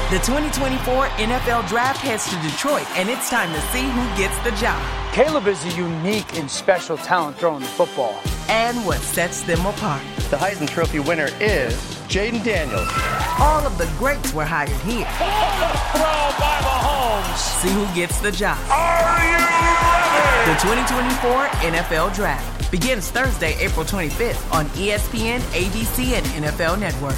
The 2024 NFL Draft heads to Detroit, and it's time to see who gets the job. Caleb is a unique and special talent throwing the football. And what sets them apart. The Heisman Trophy winner is Jaden Daniels. All of the greats were hired here. Throw by Mahomes. See who gets the job. Are you ready? The 2024 NFL Draft begins Thursday, April 25th on ESPN, ABC, and NFL Network.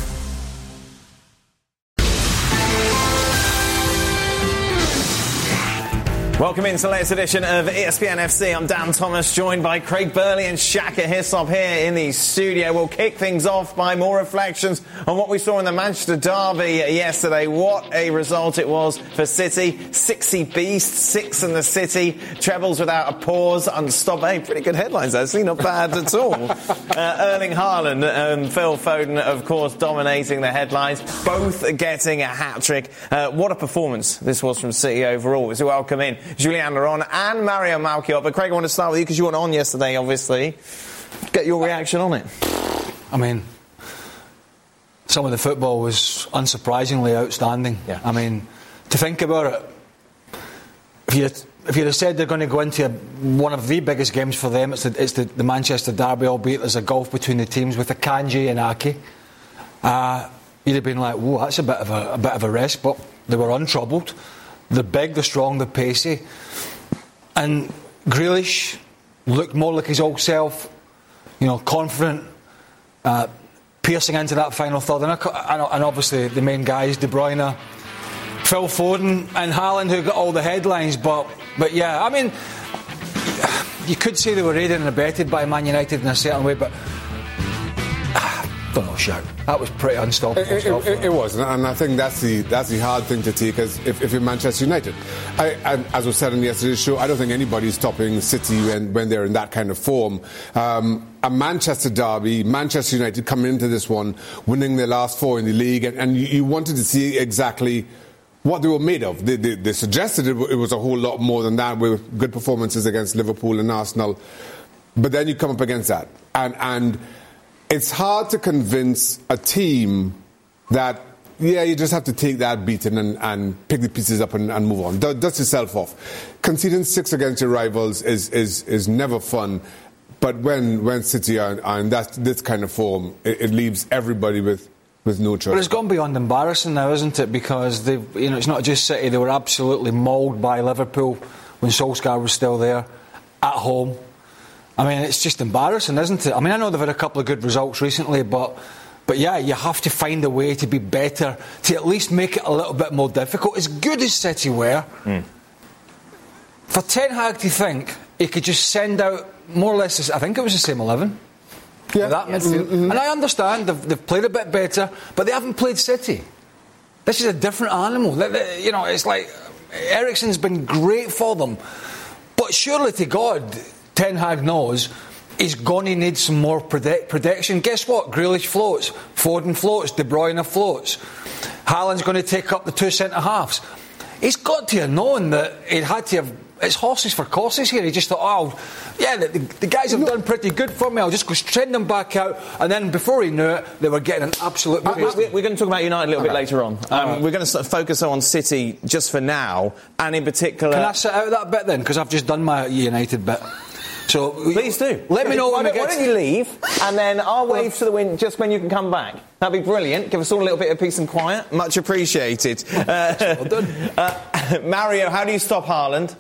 Welcome into the latest edition of ESPN FC. I'm Dan Thomas, joined by Craig Burley and Shaka Hislop here in the studio. We'll kick things off by more reflections on what we saw in the Manchester Derby yesterday. What a result it was for City. 60 beasts, 6 in the City. Trebles without a pause, unstoppable. Hey, pretty good headlines, actually. Not bad at all. Erling Haaland and Phil Foden, of course, dominating the headlines. Both getting a hat-trick. What a performance this was from City overall. As we welcome in Julian Laurent and Mario Malchior. But Craig, I want to start with you because you weren't on yesterday, obviously. Get your reaction on it. I mean, some of the football was unsurprisingly outstanding. Yeah. I mean, to think about it, if you'd have said they're going to go into one of the biggest games for them, it's the Manchester Derby, albeit there's a gulf between the teams with Akanji and Ake, you'd have been like, whoa, that's a bit of a risk. But they were untroubled. They're big, they're strong, they're pacey. And Grealish looked more like his old self, confident, piercing into that final third. And obviously the main guys, De Bruyne, Phil Foden and Haaland, who got all the headlines. But yeah, I mean, you could say they were aided and abetted by Man United in a certain way, but don't know, shout. That was pretty unstoppable. It was, and I think that's the hard thing to take. Because if you're Manchester United, as was said on yesterday's show, I don't think anybody's stopping City when they're in that kind of form. A Manchester derby, Manchester United coming into this one, winning their last 4 in the league, and you wanted to see exactly what they were made of. They suggested it was a whole lot more than that, with good performances against Liverpool and Arsenal. But then you come up against that, and it's hard to convince a team that, you just have to take that beating and pick the pieces up and move on. Dust yourself off. Conceding 6 against your rivals is never fun. But when City are in this kind of form, it leaves everybody with no choice. But it's gone beyond embarrassing now, isn't it? Because it's not just City. They were absolutely mauled by Liverpool when Solskjaer was still there, at home. I mean, it's just embarrassing, isn't it? I mean, I know they've had a couple of good results recently, but yeah, you have to find a way to be better, to at least make it a little bit more difficult. As good as City were, for Ten Hag to think he could just send out more or less, I think it was the same 11. Yeah. That midfield. Mm-hmm. And I understand they've played a bit better, but they haven't played City. This is a different animal. It's like Eriksen's been great for them, but surely to God, Ten Hag knows he's going to need some more protection. Guess what? Grealish floats, Foden floats, De Bruyne floats. Haaland's going to take up the 2 centre-halves. He's got to have known that he'd had to have... It's horses for courses here. He just thought, the guys have done pretty good for me. I'll just go trend them back out. And then before he knew it, they were getting an absolute... We're going to talk about United a little bit later on. We're going to focus on City just for now, and in particular... Can I sit out that bit then? Because I've just done my United bit. So please do. Let me know why don't you leave, and then I'll wave to the wind just when you can come back. That'd be brilliant. Give us all a little bit of peace and quiet. Much appreciated. Well done. Mario, how do you stop Haaland?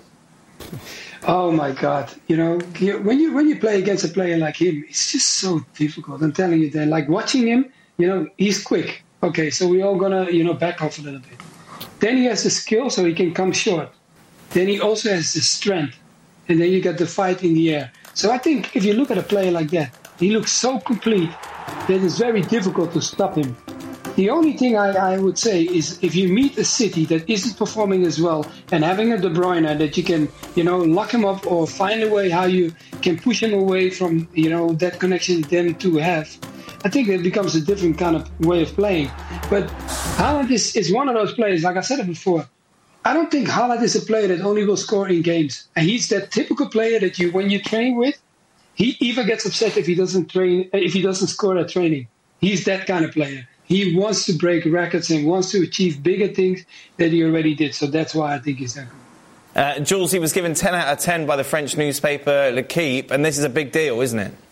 Oh my God! When you play against a player like him, it's just so difficult. I'm telling you, like watching him. He's quick. Okay, so we're all gonna back off a little bit. Then he has the skill, so he can come short. Then he also has the strength. And then you get the fight in the air. So I think if you look at a player like that, he looks so complete that it's very difficult to stop him. The only thing I would say is if you meet a City that isn't performing as well and having a De Bruyne that you can, lock him up or find a way how you can push him away from, that connection them two have, I think it becomes a different kind of way of playing. But Haaland is one of those players, like I said it before, I don't think Haaland is a player that only will score in games. And he's that typical player that when you train with, he even gets upset if he doesn't score at training. He's that kind of player. he wants to break records and wants to achieve bigger things than he already did. So that's why I think he's that good. Jules, he was given 10 out of 10 by the French newspaper L'Équipe, and this is a big deal, isn't it?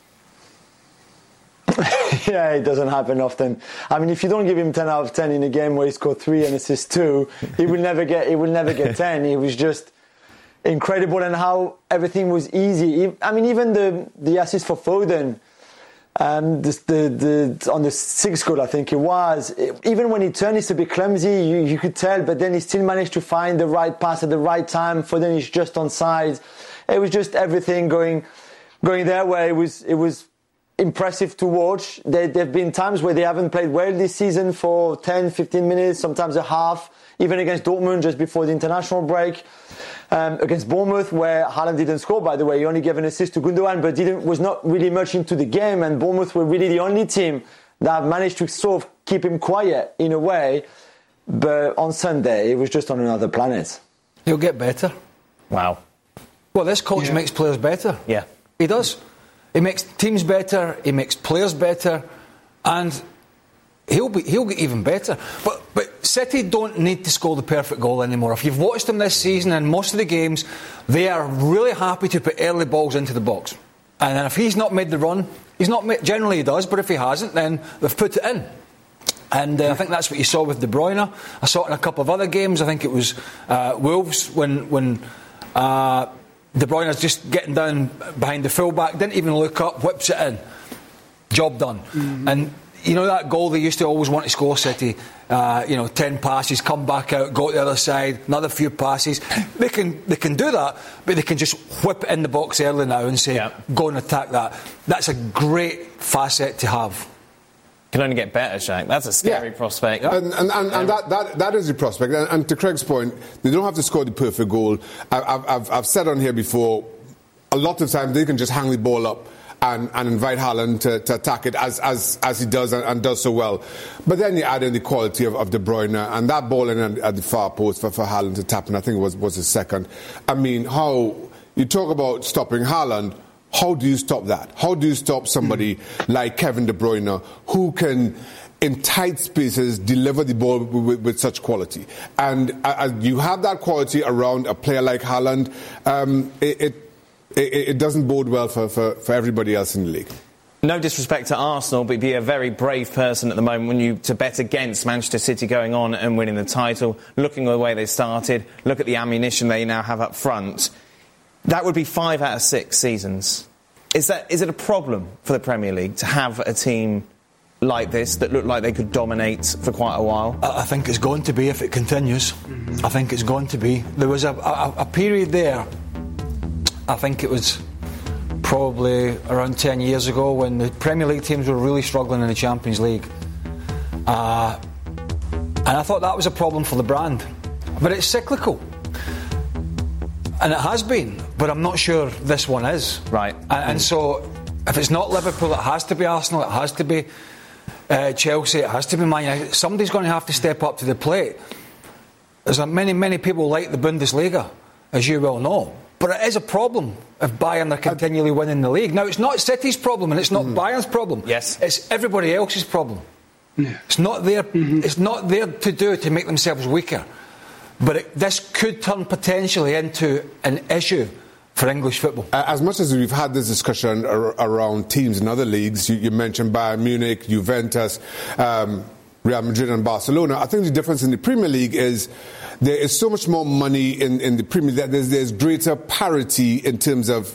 Yeah, it doesn't happen often. I mean, if you don't give him 10 out of 10 in a game where he scored 3 and assists 2, he will never get 10. It was just incredible, and how everything was easy. I mean, even the assist for Foden, on the 6th goal, I think it was. Even when he turned, it's a bit clumsy. You could tell, but then he still managed to find the right pass at the right time. Foden is just onside. It was just everything going their way. It was impressive to watch. There have been times where they haven't played well this season for 10, 15 minutes, sometimes a half, even against Dortmund just before the international break. Against Bournemouth, where Haaland didn't score, by the way. He only gave an assist to Gundogan, but was not really much into the game, and Bournemouth were really the only team that managed to sort of keep him quiet in a way. But on Sunday, it was just on another planet. He'll get better. Wow. Well, this coach makes players better. Yeah. He does. He makes teams better, he makes players better, and he'll get even better. But City don't need to score the perfect goal anymore. If you've watched them this season and most of the games, they are really happy to put early balls into the box. And then if he's not made the run, generally he does, but if he hasn't, then they've put it in. And I think that's what you saw with De Bruyne. I saw it in a couple of other games. I think it was Wolves when De Bruyne's just getting down behind the fullback, didn't even look up, whips it in. Job done. Mm-hmm. And you know that goal they used to always want to score, City, 10 passes, come back out, go to the other side, another few passes. They can do that, but they can just whip it in the box early now and say, go and attack that. That's a great facet to have. Can only get better, Shaq. That's a scary prospect. And that is the prospect. And to Craig's point, they don't have to score the perfect goal. I've said on here before, a lot of times they can just hang the ball up and invite Haaland to attack it as he does and does so well. But then you add in the quality of De Bruyne, and that ball in at the far post for Haaland to tap, and I think it was his second. I mean, how you talk about stopping Haaland. How do you stop that? How do you stop somebody like Kevin De Bruyne who can, in tight spaces, deliver the ball with such quality? And you have that quality around a player like Haaland, it doesn't bode well for everybody else in the league. No disrespect to Arsenal, but be a very brave person at the moment to bet against Manchester City going on and winning the title, looking at the way they started, look at the ammunition they now have up front. That would be 5 out of 6 seasons. Is it a problem for the Premier League to have a team like this that look like they could dominate for quite a while? I think it's going to be if it continues. I think it's going to be. There was a period there, I think it was probably around 10 years ago, when the Premier League teams were really struggling in the Champions League. And I thought that was a problem for the brand. But it's cyclical. And it has been, but I'm not sure this one is. Right. And so, if it's not Liverpool, it has to be Arsenal, it has to be Chelsea, it has to be Man United. Somebody's going to have to step up to the plate. There's many people like the Bundesliga, as you well know. But it is a problem if Bayern are continually winning the league. Now, it's not City's problem, and it's not Bayern's problem. Yes. It's everybody else's problem. Yeah. It's not there. It's not there to make themselves weaker. But this could turn potentially into an issue for English football. As much as we've had this discussion around teams in other leagues, you mentioned Bayern Munich, Juventus, Real Madrid and Barcelona. I think the difference in the Premier League is there is so much more money in the Premier League that there's greater parity in terms of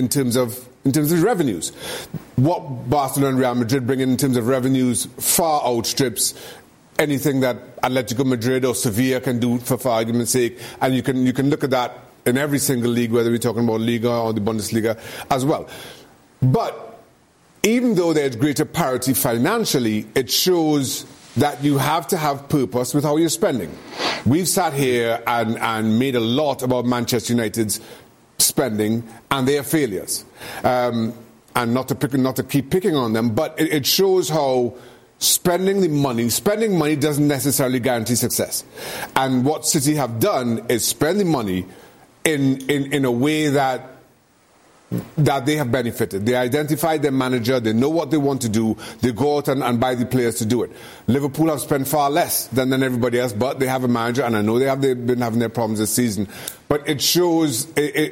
revenues. What Barcelona and Real Madrid bring in terms of revenues far outstrips anything that Atletico Madrid or Sevilla can do, for argument's sake, and you can look at that in every single league, whether we're talking about Liga or the Bundesliga as well. But even though there's greater parity financially, it shows that you have to have purpose with how you're spending. We've sat here and made a lot about Manchester United's spending and their failures, and not to keep picking on them, but it shows how spending money doesn't necessarily guarantee success. And what City have done is spend the money in a way that that they have benefited. They identified their manager, they know what they want to do, they go out and buy the players to do it. Liverpool have spent far less than everybody else, but they have a manager, and I know they've been having their problems this season. But it shows,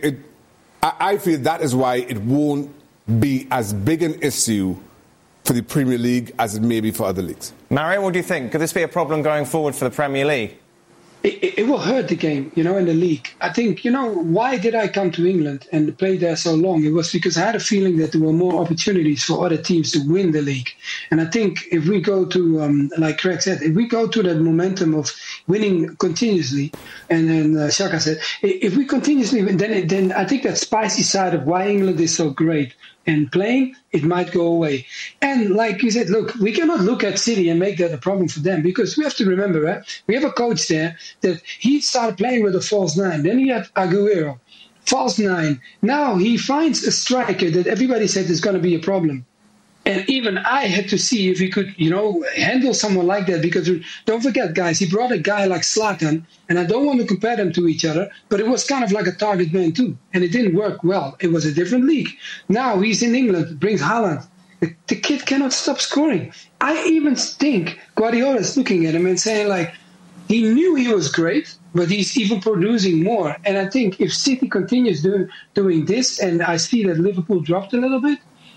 I feel that is why it won't be as big an issue for the Premier League as it may be for other leagues. Mario, what do you think? Could this be a problem going forward for the Premier League? It will hurt the game, in the league. I think, why did I come to England and play there so long? It was because I had a feeling that there were more opportunities for other teams to win the league. And I think if we go to, like Craig said, if we go to that momentum of winning continuously, and then Shaka said, if we continuously win, then I think that spicy side of why England is so great and playing, it might go away. And like you said, look, we cannot look at City and make that a problem for them, because we have to remember, we have a coach there that he started playing with a false nine. Then he had Aguero, false nine. Now he finds a striker that everybody said is going to be a problem. And even I had to see if he could, handle someone like that. Because don't forget, guys, he brought a guy like Zlatan, and I don't want to compare them to each other, but it was kind of like a target man too. And it didn't work well. It was a different league. Now he's in England, brings Haaland. The kid cannot stop scoring. I even think Guardiola is looking at him and saying, like, he knew he was great, but he's even producing more. And I think if City continues doing this, and I see that Liverpool dropped a little bit,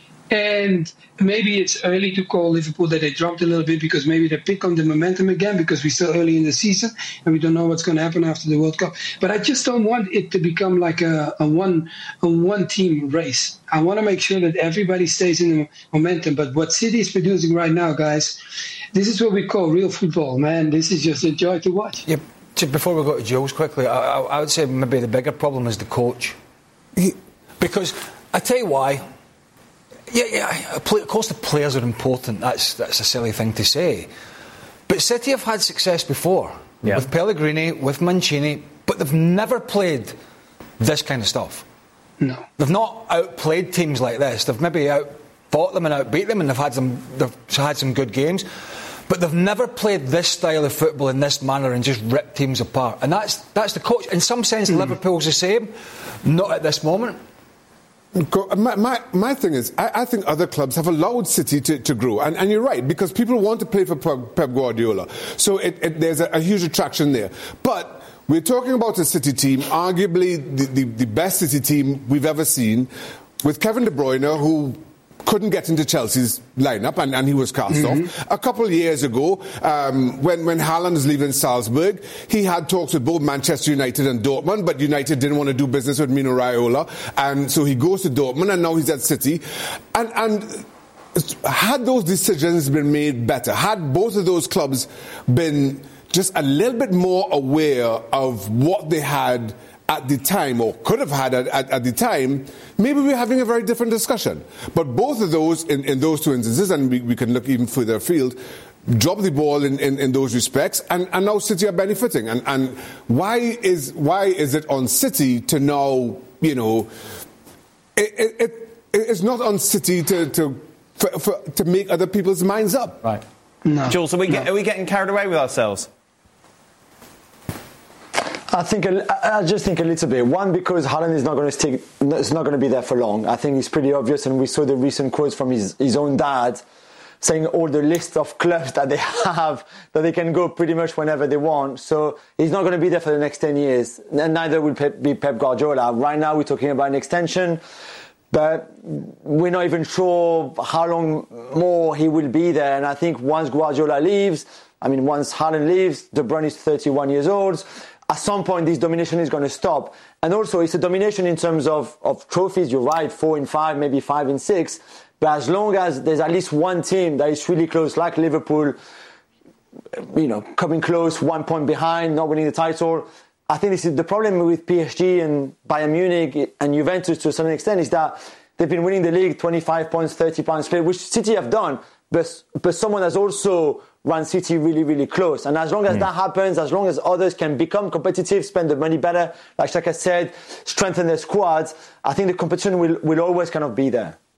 and maybe it's early to call Liverpool that they dropped a little bit, because maybe they pick on the momentum again, because we're still early in the season and we don't know what's going to happen after the World Cup. But I just don't want it to become like a one-team race. I want to make sure that everybody stays in the momentum. But what City is producing right now, guys, this is what we call real football, man. This is just a joy to watch. Yeah, just before we go to Jules quickly, I would say maybe the bigger problem is the coach. Because I tell you why. Yeah. Of course, the players are important. That's a silly thing to say. But City have had success before with Pellegrini, with Mancini, but they've never played this kind of stuff. No, they've not outplayed teams like this. They've maybe outfought them and outbeat them, and they've had some good games. But they've never played this style of football in this manner and just ripped teams apart. And that's the coach. In some sense, Liverpool's the same. Not at this moment. My thing is, I think other clubs have allowed City to grow. And you're right, because people want to play for Pep Guardiola. So there's a huge attraction there. But we're talking about a City team, arguably the best City team we've ever seen, with Kevin De Bruyne, who couldn't get into Chelsea's lineup, and he was cast off. A couple of years ago, when Haaland was leaving Salzburg, he had talks with both Manchester United and Dortmund, but United didn't want to do business with Mino Raiola, and so he goes to Dortmund, and now he's at City. And had those decisions been made better, had both of those clubs been just a little bit more aware of what they had at the time, or could have had at the time, maybe we're having a very different discussion. But both of those, in those two instances, and we can look even further afield, drop the ball in those respects, and now City are benefiting. And why is it on City to now, it's not on City to make other people's minds up. Right. No. Jules, are we getting carried away with ourselves? I just think a little bit. One, because Haaland is not going to stick. It's not going to be there for long. I think it's pretty obvious, and we saw the recent quotes from his own dad saying all the list of clubs that they have, that they can go pretty much whenever they want. So he's not going to be there for the next 10 years. And neither will be Pep Guardiola. Right now we're talking about an extension, but we're not even sure how long more he will be there. And I think once Guardiola leaves, once Haaland leaves, De Bruyne is 31 years old. At some point, this domination is going to stop. And also, it's a domination in terms of trophies. You're right, 4 in 5, maybe 5 in 6. But as long as there's at least one team that is really close, like Liverpool, coming close, 1 point behind, not winning the title, I think this is the problem with PSG and Bayern Munich and Juventus to a certain extent, is that they've been winning the league 25 points, 30 points clear, which City have done. But someone has also run City really, really close. And as long as that happens, as long as others can become competitive, spend the money better, like Shaka said, strengthen their squads, I think the competition will always kind of be there.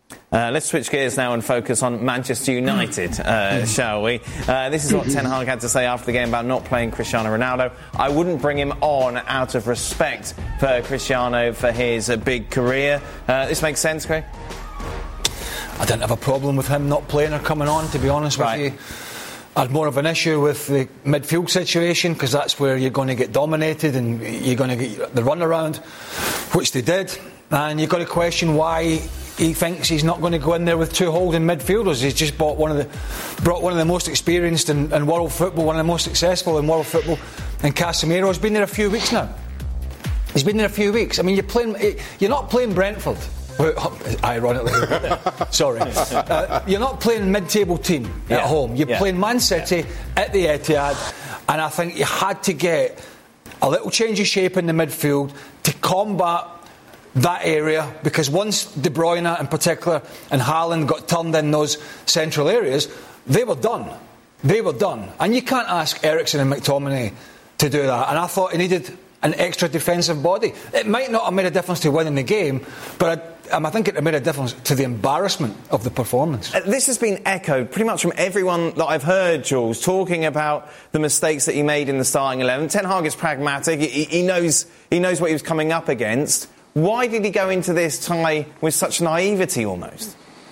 Let's switch gears now and focus on Manchester United, shall we? This is what Ten Hag had to say after the game about not playing Cristiano Ronaldo. I wouldn't bring him on out of respect for Cristiano for his big career. This makes sense, Craig? I didn't have a problem with him not playing or coming on, to be honest with you. I had more of an issue with the midfield situation, because that's where you're going to get dominated and you're going to get the runaround, which they did. And you've got to question why he thinks he's not going to go in there with two holding midfielders. He's just brought one of the most experienced in world football, one of the most successful in world football, and Casemiro has been there a few weeks now. He's been there a few weeks. I mean, you're not playing Brentford. Ironically, sorry. You're not playing mid-table team at home. You're playing Man City at the Etihad, and I think you had to get a little change of shape in the midfield to combat that area, because once De Bruyne in particular and Haaland got turned in those central areas, they were done. And you can't ask Eriksen and McTominay to do that. And I thought he needed an extra defensive body. It might not have made a difference to winning the game, but I think it made a difference to the embarrassment of the performance. This has been echoed pretty much from everyone that I've heard, Jules, talking about the mistakes that he made in the starting 11. Ten Hag is pragmatic. He knows what he was coming up against. Why did he go into this tie with such naivety almost?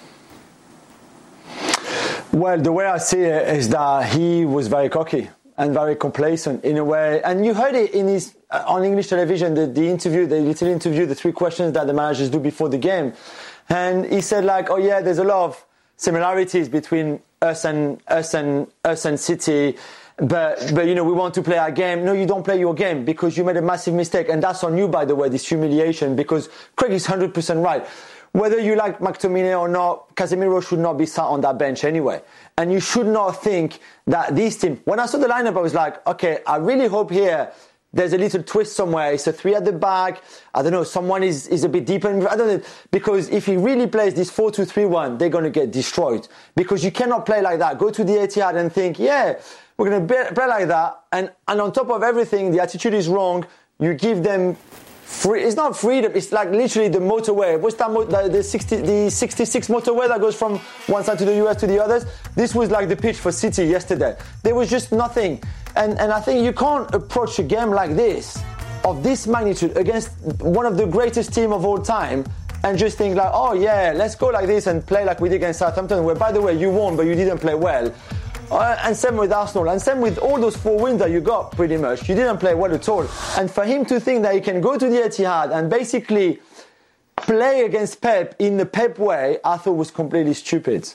Well, the way I see it is that he was very cocky and very complacent in a way. And you heard it in his on English television, the little interview, the 3 questions that the managers do before the game. And he said, like, oh yeah, there's a lot of similarities between us and City. But we want to play our game. No, you don't play your game because you made a massive mistake. And that's on you, by the way, this humiliation, because Craig is 100% right. Whether you like McTominay or not, Casemiro should not be sat on that bench anyway. And you should not think that this team... When I saw the lineup, I was like, okay, I really hope here there's a little twist somewhere. It's a 3 at the back. I don't know, someone is a bit deeper. I don't know, because if he really plays this 4-2-3-1, they're going to get destroyed. Because you cannot play like that. Go to the Etihad and think, yeah... We're going to play like that, and on top of everything, the attitude is wrong. You give them free. It's not freedom. It's like literally the motorway. What's that? The 66 motorway that goes from one side to the US to the others. This was like the pitch for City yesterday. There was just nothing, and I think you can't approach a game like this, of this magnitude, against one of the greatest team of all time, and just think like, oh yeah, let's go like this and play like we did against Southampton, where by the way you won, but you didn't play well. And same with Arsenal, and same with all those 4 wins that you got, pretty much. You didn't play well at all. And for him to think that he can go to the Etihad and basically play against Pep in the Pep way, I thought was completely stupid.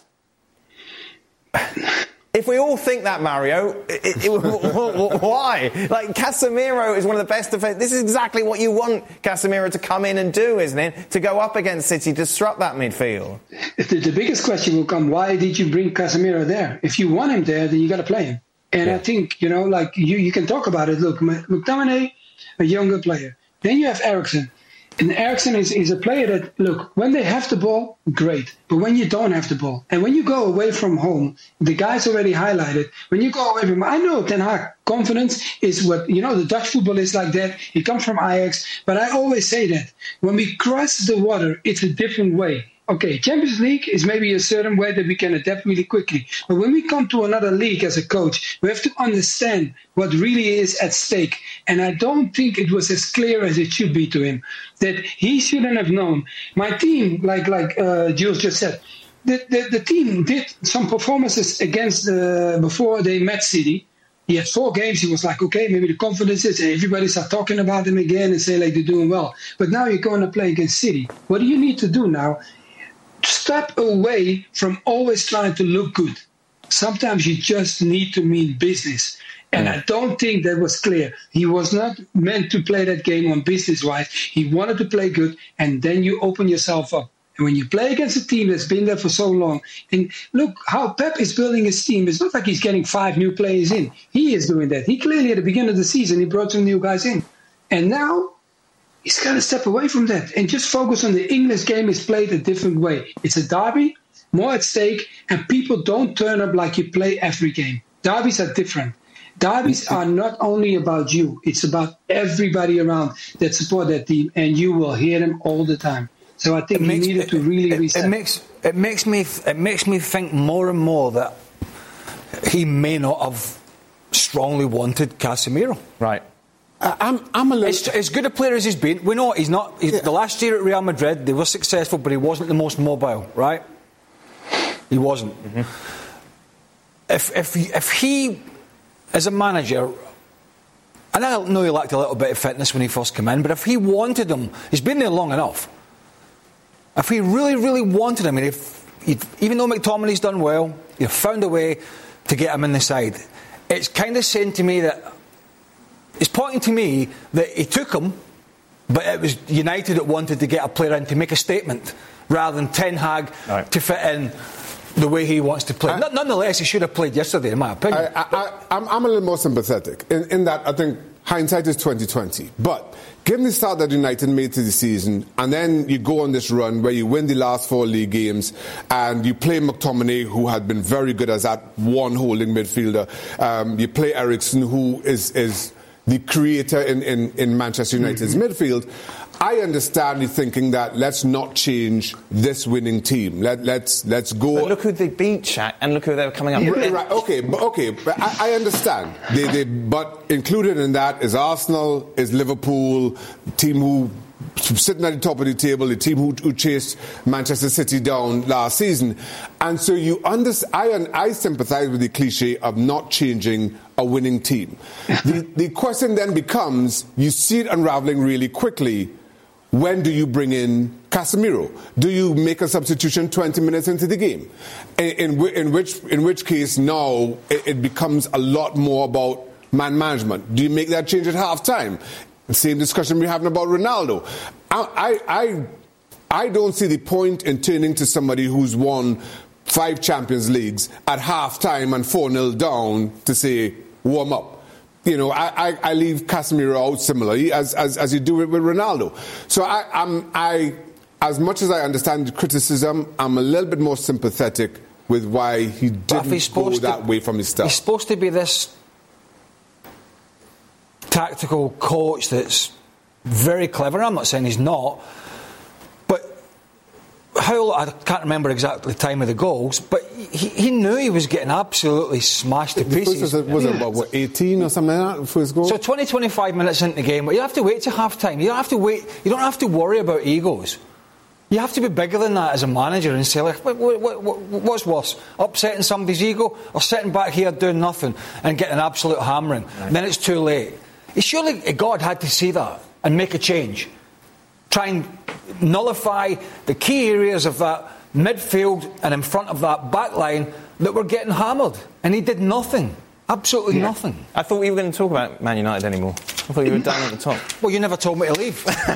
If we all think that, Mario, why? Like, Casemiro is one of the best defenders. This is exactly what you want Casemiro to come in and do, isn't it? To go up against City, disrupt that midfield. The biggest question will come, why did you bring Casemiro there? If you want him there, then you got to play him. And I think, you can talk about it. Look, McTominay, a younger player. Then you have Eriksen. And Eriksen is a player that, look, when they have the ball, great. But when you don't have the ball, and when you go away from home, the guys already highlighted, when you go away from, I know Ten Hag, confidence is what, the Dutch football is like that. He comes from Ajax. But I always say that when we cross the water, it's a different way. Okay, Champions League is maybe a certain way that we can adapt really quickly. But when we come to another league as a coach, we have to understand what really is at stake. And I don't think it was as clear as it should be to him, that he shouldn't have known. My team, like Jules just said, the team did some performances against before they met City. He had 4 games. He was like, okay, maybe the confidence is, everybody start talking about him again and say like they're doing well. But now you're going to play against City. What do you need to do now? Step away from always trying to look good. Sometimes you just need to mean business. And I don't think that was clear. He was not meant to play that game on business-wise. He wanted to play good, and then you open yourself up. And when you play against a team that's been there for so long, and look how Pep is building his team. It's not like he's getting 5 new players in. He is doing that. He clearly, at the beginning of the season, he brought some new guys in. And now he's got to step away from that and just focus on the English game is played a different way. It's a derby, more at stake, and people don't turn up like you play every game. Derbies are different. Derbies are not only about you. It's about everybody around that support that team, and you will hear them all the time. So I think he needed to really reset. it makes me think more and more that he may not have strongly wanted Casemiro. Right. I'm a little... As good a player as he's been, we know he's not... The last year at Real Madrid, they were successful, but he wasn't the most mobile, right? He wasn't. Mm-hmm. If he, as a manager... And I know he lacked a little bit of fitness when he first came in, but if he wanted him... He's been there long enough. If he really, really wanted him, and even though McTominay's done well, you've found a way to get him in the side. It's kind of saying to me that... It's pointing to me that he took him, but it was United that wanted to get a player in to make a statement rather than Ten Hag to fit in the way he wants to play. Nonetheless, he should have played yesterday, in my opinion. I'm a little more sympathetic in that I think hindsight is 20/20. But given the start that United made to the season, and then you go on this run where you win the last 4 league games, and you play McTominay, who had been very good as that one holding midfielder. You play Eriksen, who is the creator in Manchester United's midfield. I understand the thinking that let's not change this winning team. Let's go. But look who they beat, Shaq, and look who they were coming up with. Right, okay, but I understand. But included in that is Arsenal, is Liverpool, team who sitting at the top of the table, the team who chased Manchester City down last season. And so I sympathise with the cliche of not changing a winning team. The question then becomes, you see it unravelling really quickly. When do you bring in Casemiro? Do you make a substitution 20 minutes into the game? In which case now it becomes a lot more about man management. Do you make that change at half-time? Same discussion we're having about Ronaldo. I don't see the point in turning to somebody who's won 5 Champions Leagues at half-time and 4-0 down to say, warm up. You know, I leave Casemiro out similarly as you do it with Ronaldo. So I as much as I understand the criticism, I'm a little bit more sympathetic with why he didn't go that way from his start. He's supposed to be this tactical coach that's very clever. I'm not saying he's not, but I can't remember exactly the time of the goals, but he knew he was getting absolutely smashed to pieces. Was it 18 or something like that for his goal? So 20-25 minutes into the game, but you have to wait to half time. You don't have to wait. You don't have to worry about egos. You have to be bigger than that as a manager and say, like, what's worse, upsetting somebody's ego or sitting back here doing nothing and getting an absolute hammering? Right. Then it's too late. Surely God had to see that and make a change. Try and nullify the key areas of that midfield and in front of that back line that were getting hammered. And he did nothing. Absolutely nothing. I thought we were going to talk about Man United anymore. I thought you were down at the top. Well, you never told me to leave.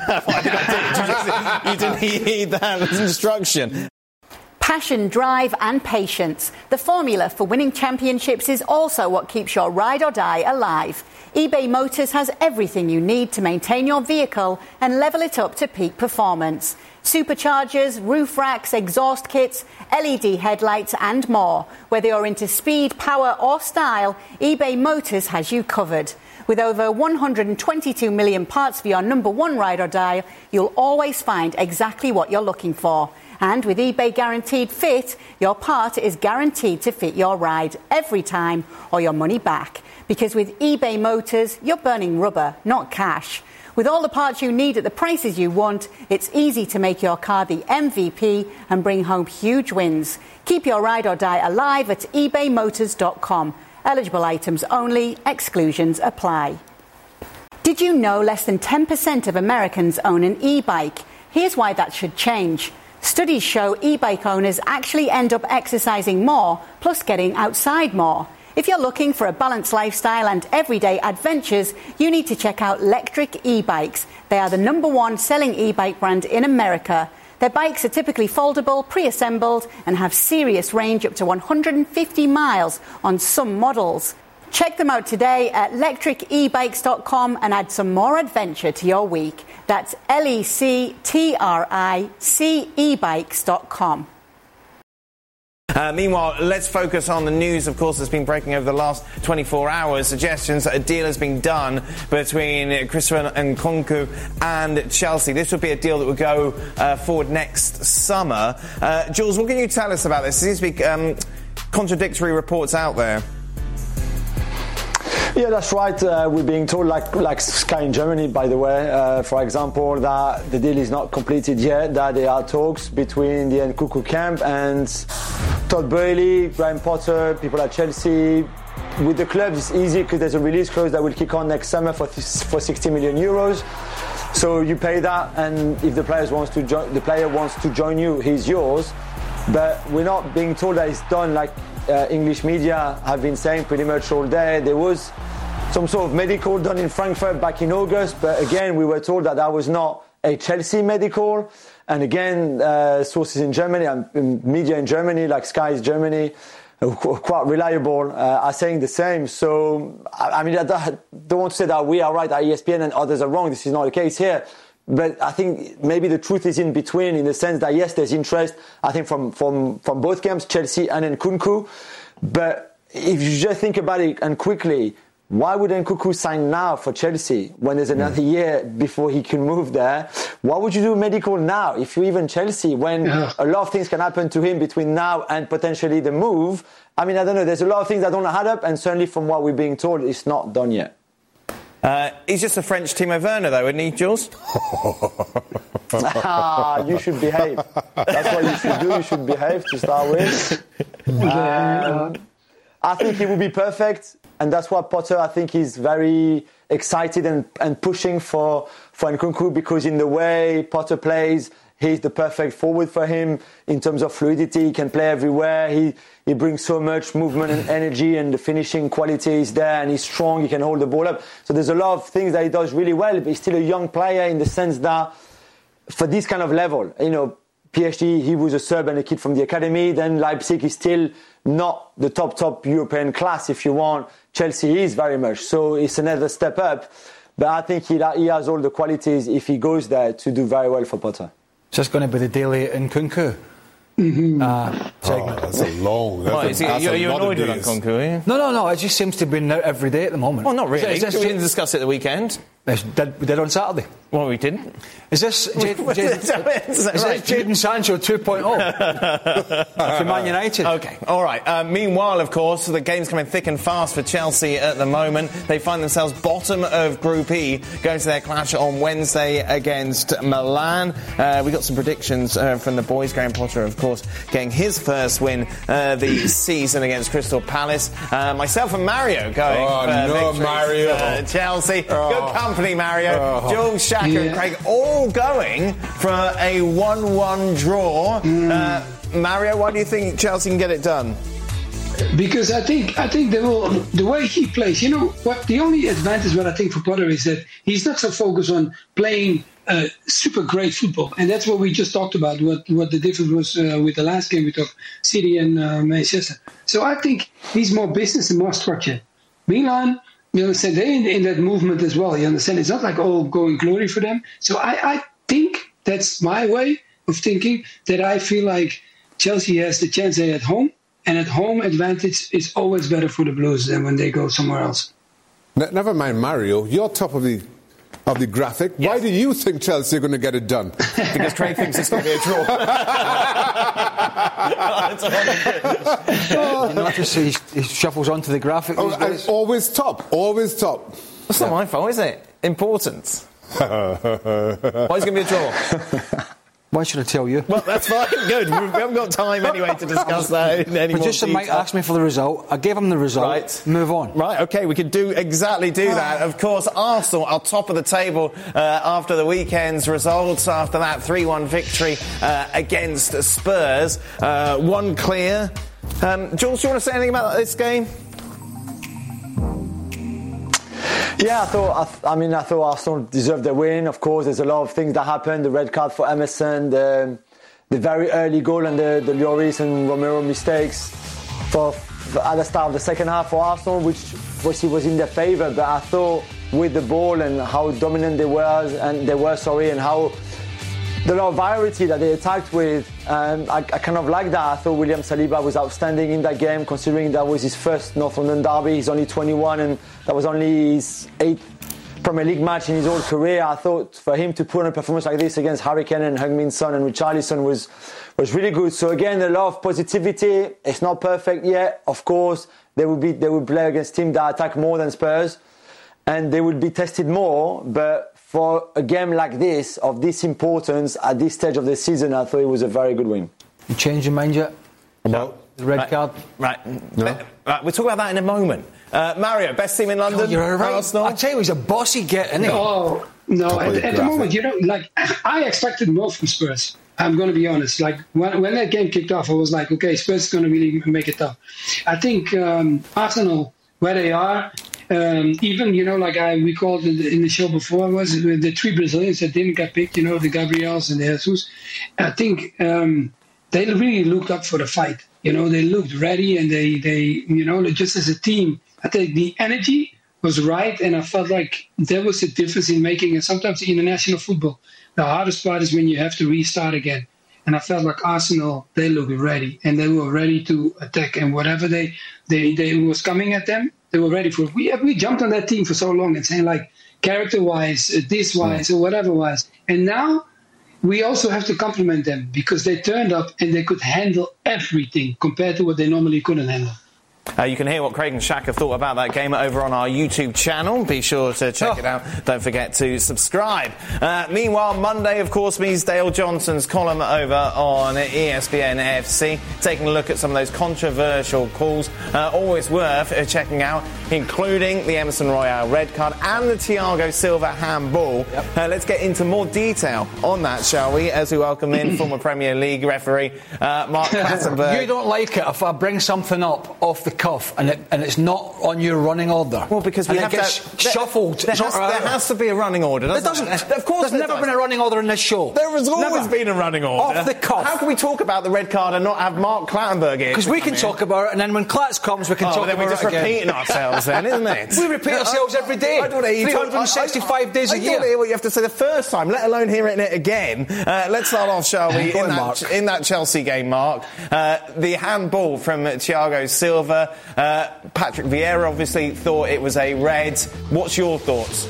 You didn't heed that instruction. Passion, drive and patience. The formula for winning championships is also what keeps your ride or die alive. eBay Motors has everything you need to maintain your vehicle and level it up to peak performance. Superchargers, roof racks, exhaust kits, LED headlights and more. Whether you're into speed, power or style, eBay Motors has you covered. With over 122 million parts for your number one ride or die, you'll always find exactly what you're looking for. And with eBay Guaranteed Fit, your part is guaranteed to fit your ride every time or your money back. Because with eBay Motors, you're burning rubber, not cash. With all the parts you need at the prices you want, it's easy to make your car the MVP and bring home huge wins. Keep your ride or die alive at ebaymotors.com. Eligible items only, exclusions apply. Did you know less than 10% of Americans own an e-bike? Here's why that should change. Studies show e-bike owners actually end up exercising more, plus getting outside more. If you're looking for a balanced lifestyle and everyday adventures, you need to check out Lectric e-bikes. They are the #1 selling e-bike brand in America. Their bikes are typically foldable, pre-assembled, and have serious range up to 150 miles on some models. Check them out today at lectricebikes.com and add some more adventure to your week. That's LECTRIC ebikes.com. Meanwhile, let's focus on the news, of course, that's been breaking over the last 24 hours. Suggestions that a deal has been done between Christopher Nkunku and Chelsea. This would be a deal that would go forward next summer. Jules, what can you tell us about this? There seems to be contradictory reports out there. Yeah, that's right. We're being told, like Sky in Germany, by the way, for example, that the deal is not completed yet, that there are talks between the Nkunku camp and Todd Boehly, Graham Potter, people at Chelsea. With the club, it's easy because there's a release clause that will kick on next summer for 60 million euros. So you pay that, and if the player wants to join you, he's yours. But we're not being told that it's done like English media have been saying pretty much all day. There was some sort of medical done in Frankfurt back in August, but again, we were told that was not a Chelsea medical. And again, sources in Germany and media in Germany, like Sky's Germany, quite reliable, are saying the same. So, I mean, I don't want to say that we are right at ESPN and others are wrong. This is not the case here. But I think maybe the truth is in between, in the sense that, yes, there's interest, I think, from both camps, Chelsea and Nkunku. But if you just think about it and quickly, why would Nkunku sign now for Chelsea when there's another year before he can move there? Why would you do medical now if you're even Chelsea when a lot of things can happen to him between now and potentially the move? I mean, I don't know. There's a lot of things that don't add up, and certainly from what we're being told, it's not done yet. He's just a French Timo Werner, though, isn't he, Jules? You should behave. That's what you should do. You should behave to start with. I think he will be perfect, and that's what Potter, I think, is very excited and pushing for Nkunku, because in the way Potter plays, he's the perfect forward for him in terms of fluidity. He can play everywhere. He brings so much movement and energy, and the finishing quality is there, and he's strong. He can hold the ball up. So there's a lot of things that he does really well, but he's still a young player in the sense that for this kind of level, PSG, he was a sub and a kid from the academy. Then Leipzig is still not the top European class, if you want. Chelsea is very much. So it's another step up. But I think he has all the qualities, if he goes there, to do very well for Potter. It's just going to be the daily Nkunku. That's a long. You're annoyed with Nkunku, are you? No. It just seems to be out every day at the moment. Well, not really. We didn't discuss it at the weekend. We did on Saturday. Well, we didn't. Is this Jadon Sancho 2.0 for Man United? Okay, all right. Meanwhile, of course, the game's coming thick and fast for Chelsea at the moment. They find themselves bottom of Group E, going to their clash on Wednesday against Milan. We got some predictions from the boys. Graham Potter, of course, getting his first win the season against Crystal Palace. Myself and Mario going for Mario. Chelsea. Good company, Mario. Jules, Shaka and Craig all going for a 1-1 draw. Mario, why do you think Chelsea can get it done? Because I think they will. The way he plays, what? The only advantage, what I think for Potter is that he's not so focused on playing super great football, and that's what we just talked about. What the difference was with the last game we talked, City and Manchester. So I think he's more business and more structure. Milan, you understand, they're in that movement as well. You understand, it's not like all going glory for them. So I think that's my way of thinking, that I feel like Chelsea has the chance they're at home. And at home advantage is always better for the Blues than when they go somewhere else. Never mind, Mario. You're top of the graphic. Yes. Why do you think Chelsea are going to get it done? Because Craig thinks it's going to be a draw. You notice he shuffles onto the graphic. Always top. Always top. That's not my fault, is it? Importance. Why is it going to be a draw? Why should I tell you? Well, that's fine. Good. We haven't got time anyway to discuss that in any more Producer Mike asked me for the result. I gave him the result. Right. Move on. Right, OK, we could do that. Of course, Arsenal are top of the table after the weekend's results. After that 3-1 victory against Spurs. One clear. Jules, do you want to say anything about this game? Yeah, I thought Arsenal deserved the win. Of course, there's a lot of things that happened. The red card for Emerson, the very early goal, and the Lloris and Romero mistakes at the start of the second half for Arsenal, which was in their favour. But I thought with the ball and how dominant they were, and how the lot of variety that they attacked with. I kind of like that. I thought William Saliba was outstanding in that game, considering that was his first North London derby. He's only 21 and that was only his 8th Premier League match in his whole career. I thought for him to put on a performance like this against Harry Kane and Heung-min Son and Richarlison was really good. So again, a lot of positivity. It's not perfect yet. Of course, they would play against teams that attack more than Spurs, and they would be tested more. But for a game like this, of this importance at this stage of the season, I thought it was a very good win. You changed your mind yet? No. The red card? Right. No. We'll talk about that in a moment. Mario, best team in London? God, you're right. Arsenal? I tell you, he's a bossy get, isn't he? Oh, no. At the moment, I expected more from Spurs. I'm going to be honest. Like, when that game kicked off, I was like, okay, Spurs is going to really make it tough. I think Arsenal, where they are, even, we called in the show before, was the 3 Brazilians that didn't get picked, the Gabriels and the Jesus. I think they really looked up for the fight. They looked ready, and they just as a team, I think the energy was right, and I felt like there was a difference in making. And sometimes in international football, the hardest part is when you have to restart again. And I felt like Arsenal, they looked ready, and they were ready to attack. And whatever they was coming at them, they were ready for it. We jumped on that team for so long and saying, like, character-wise, this-wise, or whatever-wise. And now we also have to compliment them because they turned up and they could handle everything compared to what they normally couldn't handle. You can hear what Craig and Shaq have thought about that game over on our YouTube channel. Be sure to check it out. Don't forget to subscribe. Meanwhile, Monday, of course, means Dale Johnson's column over on ESPN FC, taking a look at some of those controversial calls. Always worth checking out, including the Emerson Royale red card and the Thiago Silva handball. Yep. Let's get into more detail on that, shall we, as we welcome in former Premier League referee Mark Clattenburg. You don't like it if I bring something up off the cuff and it's not on your running order. Well, because we have to shuffled. There has to be a running order, doesn't it? Of course, there's never been a running order in this show. There has always been a running order. Off the cuff. How can we talk about the red card and not have Mark Clattenburg here? Because we can talk about it, and then when Clatts comes, we can talk about it again. We're just repeating ourselves then, isn't it? We repeat ourselves every day. 365 days a year. I don't hear what you have to say the first time, let alone hearing it again. Let's start off, shall we, in that Chelsea game, Mark. The handball from Thiago Silva. Patrick Vieira obviously thought it was a red. What's your thoughts?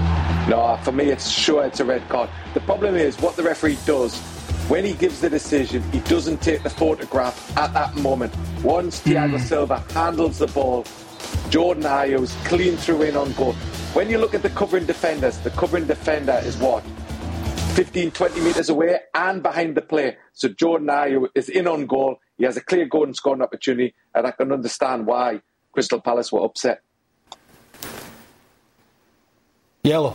No, for me, it's a red card. The problem is what the referee does. When he gives the decision, he doesn't take the photograph at that moment. Once Thiago Silva handles the ball, Jordan Ayew's clean through in on goal. When you look at the covering defenders, the covering defender is what? 15, 20 metres away and behind the play. So Jordan Ayew is in on goal. He has a clear goal and scoring opportunity, and I can understand why Crystal Palace were upset. Yellow.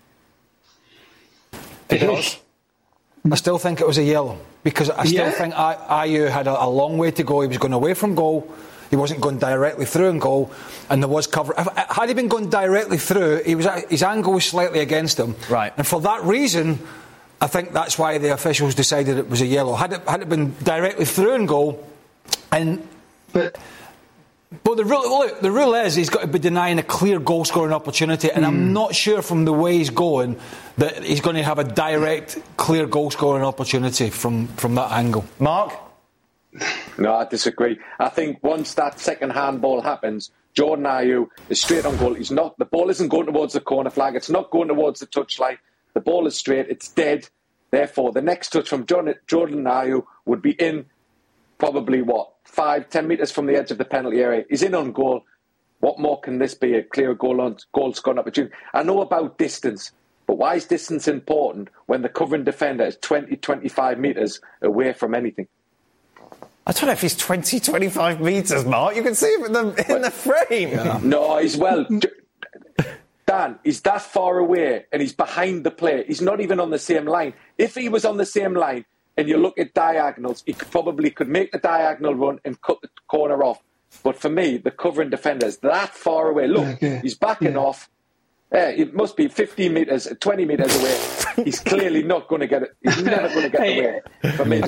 I still think it was a yellow because I still think Ayew had a long way to go. He was going away from goal. He wasn't going directly through in goal, and there was cover. Had he been going directly through, his angle was slightly against him. Right. And for that reason, I think that's why the officials decided it was a yellow. Had it been directly through in goal, but the rule is he's got to be denying a clear goal scoring opportunity, and I'm not sure from the way he's going that he's going to have a direct clear goal scoring opportunity from that angle. Mark? No, I disagree. I think once that second handball happens, Jordan Ayew is straight on goal. The ball isn't going towards the corner flag. It's not going towards the touchline. The ball is straight. It's dead. Therefore, the next touch from Jordan Ayew would be in probably, 5-10 metres from the edge of the penalty area. He's in on goal. What more can this be? A clear goal scoring opportunity. I know about distance, but why is distance important when the covering defender is 20-25 metres away from anything? I don't know if he's 20-25 metres, Mark. You can see him in the frame. Yeah. No, he's Dan, he's that far away and he's behind the player. He's not even on the same line. If he was on the same line and you look at diagonals, he could make the diagonal run and cut the corner off. But for me, the covering defender is that far away. Look, he's backing off. It must be 15 metres, 20 metres away. He's clearly not going to get it. He's never going to get away. For me,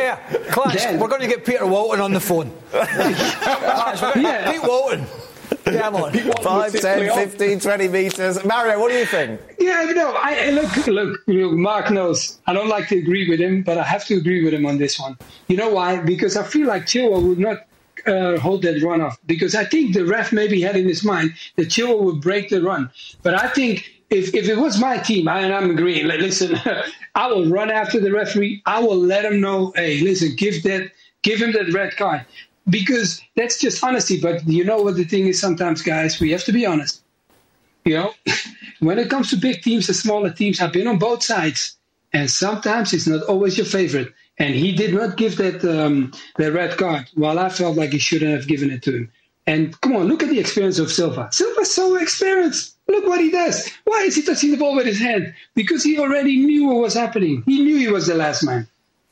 Clarence, we're going to get Peter Walton on the phone. Pete Walton. Come on. 5, 10, 15, 20 metres. Mario, what do you think? Yeah, look, Mark knows. I don't like to agree with him, but I have to agree with him on this one. You know why? Because I feel like Chilwell would not hold that run off. Because I think the ref maybe had in his mind that Chilwell would break the run. But I think if it was my team, and I'm agreeing, listen, I will run after the referee. I will let him know, hey, listen, give him that red card. Because that's just honesty. But you know what the thing is sometimes, guys? We have to be honest. You know, when it comes to big teams and smaller teams, I've been on both sides. And sometimes it's not always your favorite. And he did not give that red card. Well, I felt like he shouldn't have given it to him. And come on, look at the experience of Silva. Silva's so experienced. Look what he does. Why is he touching the ball with his hand? Because he already knew what was happening. He knew he was the last man.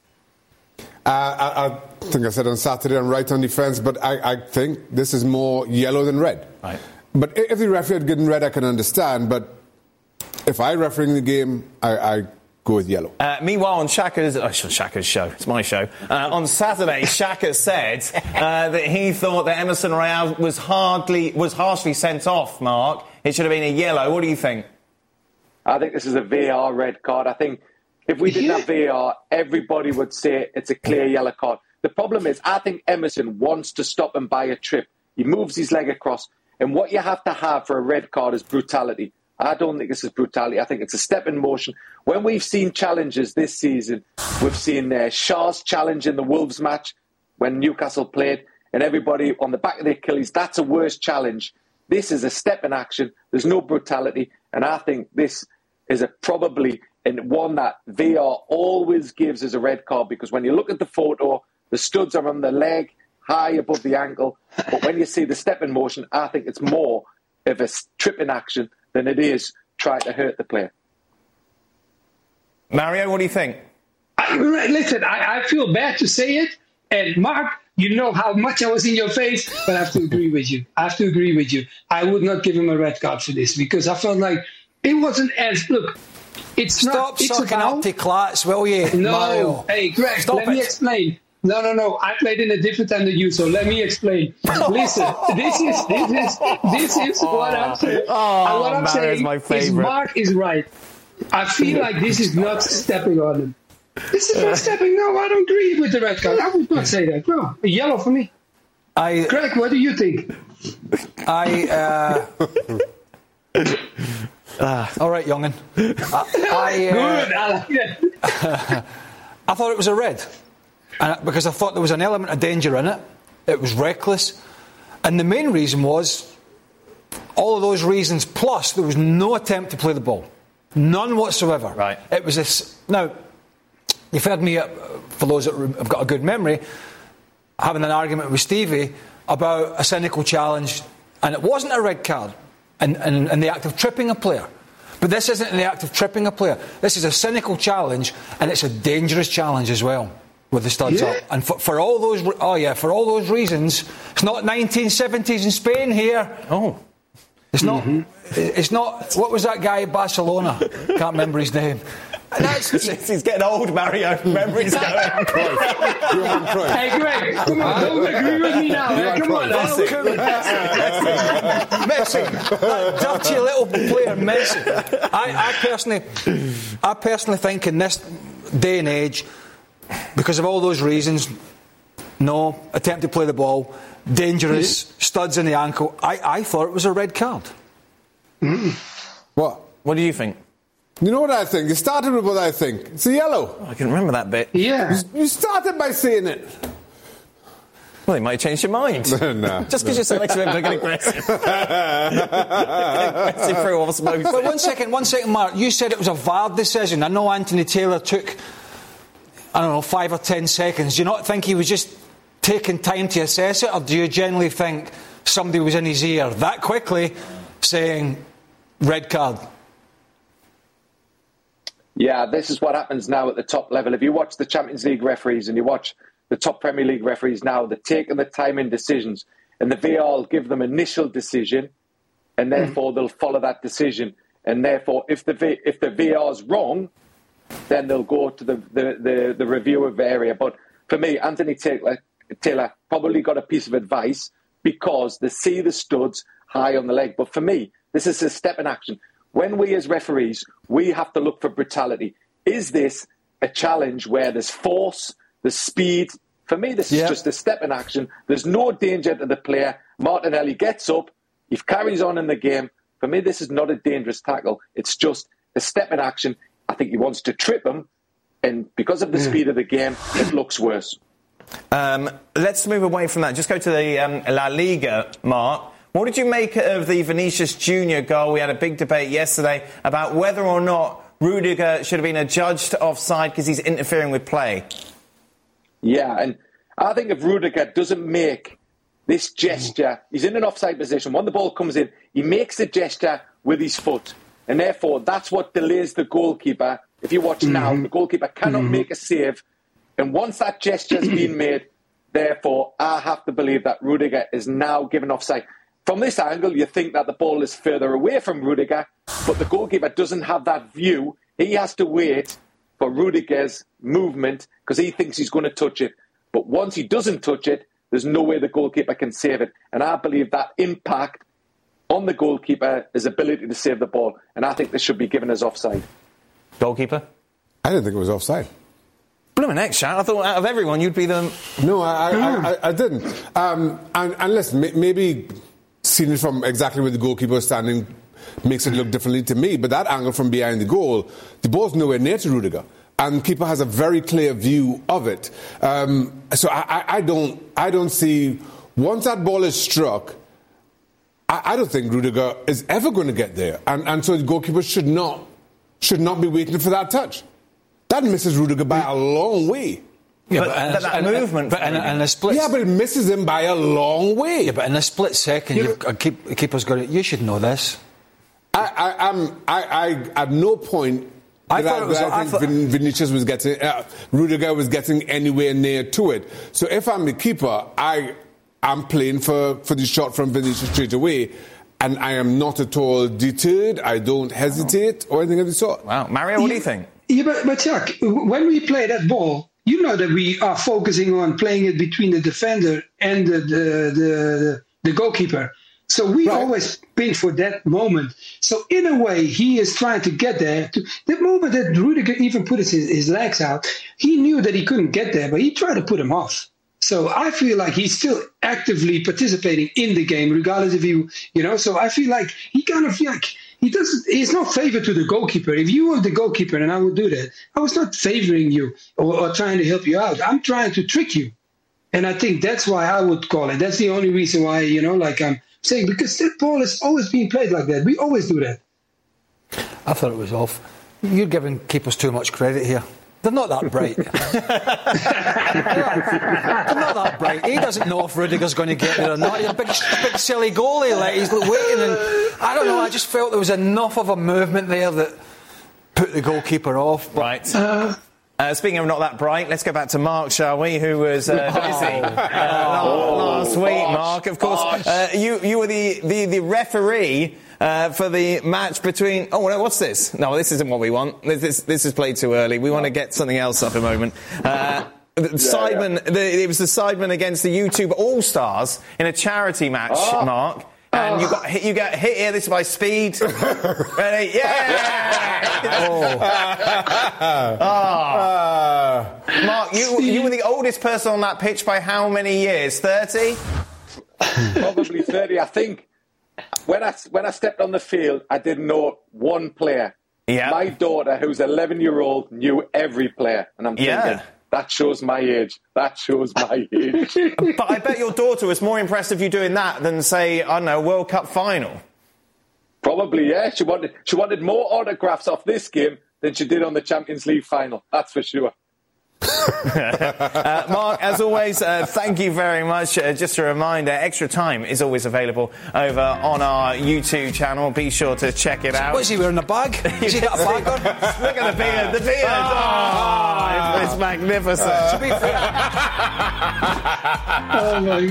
I think I said on Saturday I'm right on defence, but I think this is more yellow than red. Right. But if the referee had given red, I can understand. But if I refereeing the game, I go with yellow. Meanwhile, on Shaka's show, it's my show, on Saturday, Shaka said that he thought that Emerson Royal was harshly sent off, Mark. It should have been a yellow. What do you think? I think this is a VAR red card. I think if we didn't have VAR, everybody would say it's a clear yellow card. The problem is, I think Emerson wants to stop him by a trip. He moves his leg across. And what you have to have for a red card is brutality. I don't think this is brutality. I think it's a step in motion. When we've seen challenges this season, we've seen Shaw's challenge in the Wolves match when Newcastle played, and everybody on the back of their Achilles. That's a worse challenge. This is a step in action. There's no brutality. And I think this is probably one that VAR always gives as a red card, because when you look at the photo, the studs are on the leg, high above the ankle. But when you see the step in motion, I think it's more of a trip in action than it is trying to hurt the player. Mario, what do you think? Listen, I feel bad to say it. And Mark, you know how much I was in your face, but I have to agree with you. I would not give him a red card for this, because I felt like it wasn't as... Look, it's Stop not... Stop sucking up to clats, will you, No. Mario? Hey, Greg, Stop let me explain. No. I played in a different time than you, so let me explain. Listen, this is what I'm saying. What I'm saying is Mark is right. I feel like this is not stepping on him. This is not stepping. No, I don't agree with the red card. I would not say that. No, yellow for me. Greg, what do you think? All right, young'un. Good, I like it. I thought it was a red. Because I thought there was an element of danger in it. It was reckless. And the main reason was all of those reasons, plus there was no attempt to play the ball. None whatsoever. Right. It was now, you've heard me, for those that have got a good memory, having an argument with Stevie about a cynical challenge, and it wasn't a red card in the act of tripping a player. But this isn't in the act of tripping a player. This is a cynical challenge, and it's a dangerous challenge as well, with the studs up. And for all those reasons, it's not 1970s in Spain here. Oh. It's not. It's not. What was that guy at Barcelona? Can't remember his name. He's getting old, Mario. Memory's going. Hey, Greg, come on, don't agree with me now. Come on, Messi. That dirty little player, Messi. I personally think in this day and age, because of all those reasons, no attempt to play the ball, dangerous, studs in the ankle, I thought it was a red card. What do you think? You know what I think? You started with what I think. It's a yellow. I can remember that bit. Yeah. You started by saying it. Well, you might change your mind. No. Just because you're so next to him, don't get aggressive. Aggressive through osmosis. But one second, Mark. You said it was a VAR decision. I know Anthony Taylor took, 5 or 10 seconds. Do you not think he was just taking time to assess it, or do you generally think somebody was in his ear that quickly saying red card? Yeah, this is what happens now at the top level. If you watch the Champions League referees and you watch the top Premier League referees now, they're taking the time in decisions, and the VAR will give them initial decision, and therefore they'll follow that decision. And therefore, if the VAR's wrong, then they'll go to the review of the area. But for me, Anthony Taylor probably got a piece of advice, because they see the studs high on the leg. But for me, this is a step in action. When we as referees, we have to look for brutality. Is this a challenge where there's force, there's speed? For me, this is just a step in action. There's no danger to the player. Martinelli gets up. He carries on in the game. For me, this is not a dangerous tackle. It's just a step in action. I think he wants to trip him. And because of the speed of the game, it looks worse. Let's move away from that. Just go to the La Liga, Mark. What did you make of the Vinicius Junior goal? We had a big debate yesterday about whether or not Rudiger should have been adjudged offside because he's interfering with play. Yeah, and I think if Rudiger doesn't make this gesture, he's in an offside position. When the ball comes in, he makes the gesture with his foot. And therefore, that's what delays the goalkeeper. If you watch now, the goalkeeper cannot make a save. And once that gesture has been made, therefore, I have to believe that Rudiger is now given offside. From this angle, you think that the ball is further away from Rudiger, but the goalkeeper doesn't have that view. He has to wait for Rudiger's movement because he thinks he's going to touch it. But once he doesn't touch it, there's no way the goalkeeper can save it. And I believe that impact on the goalkeeper, his ability to save the ball. And I think this should be given as offside. Goalkeeper? I didn't think it was offside. Blooming heck, Shat. I thought out of everyone you'd be the... No, I didn't. And listen, maybe seeing it from exactly where the goalkeeper was standing makes it look differently to me, but that angle from behind the goal, the ball's nowhere near to Rudiger. And the keeper has a very clear view of it. So I don't see... Once that ball is struck, I don't think Rudiger is ever going to get there. And so the goalkeeper should not be waiting for that touch. That misses Rudiger by a long way. Yeah, but that movement... But in a split... Yeah, but it misses him by a long way. Yeah, but in a split second, the keeper's got it. You should know this. I at no point... I think Vinicius was getting... Rudiger was getting anywhere near to it. So if I'm the keeper, I'm playing for the shot from Vinicius straight away, and I am not at all deterred. I don't hesitate or anything of the sort. Wow. Mario, what do you think? Yeah, but Chuck, when we play that ball, you know that we are focusing on playing it between the defender and the goalkeeper. So we always ping for that moment. So in a way, he is trying to get there. The moment that Rudiger even put his legs out, he knew that he couldn't get there, but he tried to put him off. So I feel like he's still actively participating in the game, regardless if so I feel like he kind of he's not favored to the goalkeeper. If you were the goalkeeper and I would do that, I was not favoring you or trying to help you out. I'm trying to trick you. And I think that's why I would call it. That's the only reason why, I'm saying, because that ball is always being played like that. We always do that. I thought it was off. You're giving keepers too much credit here. They're not that bright. They're not that bright. He doesn't know if Rudiger's going to get there or not. He's a big silly goalie. Like, he's waiting, and I don't know. I just felt there was enough of a movement there that put the goalkeeper off. Right. Speaking of not that bright, let's go back to Mark, shall we? Who was busy last week. Mark, of course, you were the referee. For the match between... Oh, no, what's this? No, this isn't what we want. This is played too early. We want to get something else up in a moment. Sidemen, it was the Sidemen against the YouTube All-Stars in a charity match, Mark. And you got hit here. This is by Speed. Ready? Yeah! Mark, you were the oldest person on that pitch by how many years? 30? Probably 30, I think. When I stepped on the field, I didn't know one player. Yeah. My daughter, who's 11-year-old, knew every player. And I'm thinking, that shows my age. That shows my age. But I bet your daughter was more impressed of you doing that than, say, I don't know, World Cup final. Probably, yeah. She wanted more autographs off this game than she did on the Champions League final. That's for sure. Mark, as always, thank you very much. Just a reminder, Extra Time is always available over on our YouTube channel. Be sure to check it out. What is he wearing, a bag? Has he got a bag on? Look at the beard. The beard. It's magnificent. To be fair. Oh my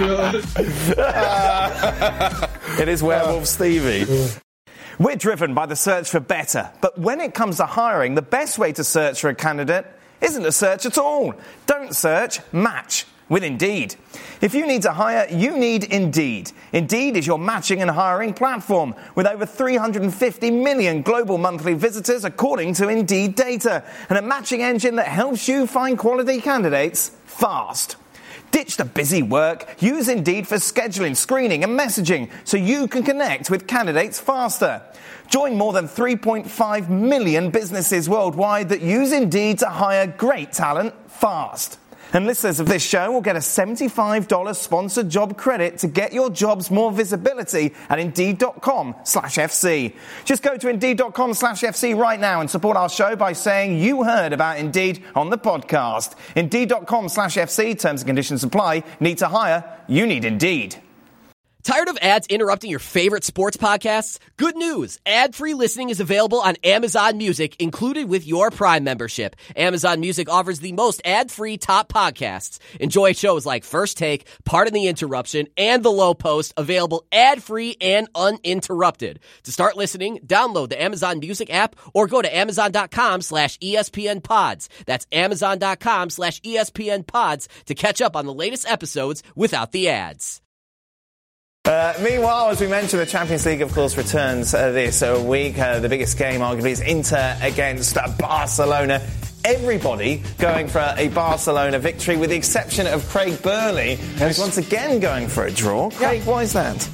God. It is Werewolf Stevie. We're driven by the search for better, but when it comes to hiring, the best way to search for a candidate isn't a search at all. Don't search, match with Indeed. If you need to hire, you need Indeed. Indeed is your matching and hiring platform with over 350 million global monthly visitors according to Indeed data, and a matching engine that helps you find quality candidates fast. Ditch the busy work. Use Indeed for scheduling, screening and messaging so you can connect with candidates faster. Join more than 3.5 million businesses worldwide that use Indeed to hire great talent fast. And listeners of this show will get a $75 sponsored job credit to get your jobs more visibility at Indeed.com/FC. Just go to Indeed.com/FC right now and support our show by saying you heard about Indeed on the podcast. Indeed.com/FC. Terms and conditions apply. Need to hire? You need Indeed. Tired of ads interrupting your favorite sports podcasts? Good news! Ad-free listening is available on Amazon Music, included with your Prime membership. Amazon Music offers the most ad-free top podcasts. Enjoy shows like First Take, Pardon the Interruption, and The Low Post, available ad-free and uninterrupted. To start listening, download the Amazon Music app or go to Amazon.com/ESPN Pods. That's Amazon.com/ESPN Pods to catch up on the latest episodes without the ads. Meanwhile, as we mentioned, the Champions League, of course, returns this week. The biggest game, arguably, is Inter against Barcelona. Everybody going for a Barcelona victory, with the exception of Craig Burley, who's once again going for a draw. Craig, why is that?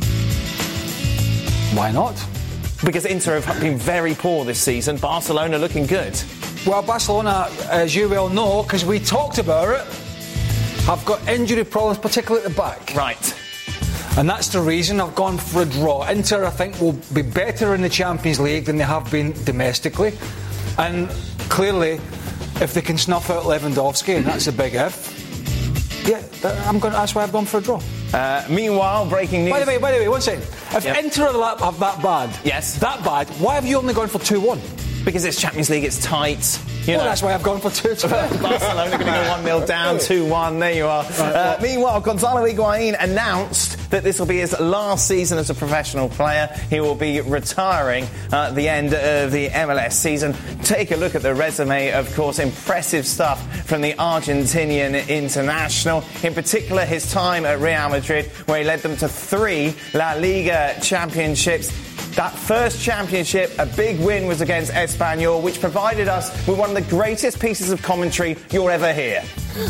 Why not? Because Inter have been very poor this season. Barcelona looking good. Well, Barcelona, as you well know, because we talked about it, have got injury problems, particularly at the back. Right. And that's the reason I've gone for a draw. Inter, I think, will be better in the Champions League than they have been domestically. And clearly, if they can snuff out Lewandowski, and that's a big if, that's why I've gone for a draw. Meanwhile, breaking news... By the way, one second. If Inter have that bad, that bad, why have you only gone for 2-1? Because it's Champions League, it's tight. That's why I've gone for 2-2. Barcelona going to go 1-0 down, 2-1. There you are. Meanwhile, Gonzalo Higuain announced that this will be his last season as a professional player. He will be retiring at the end of the MLS season. Take a look at the resume, of course. Impressive stuff from the Argentinian international. In particular, his time at Real Madrid, where he led them to 3 La Liga championships. That first championship, a big win, was against Espanyol, which provided us with one of the greatest pieces of commentary you'll ever hear.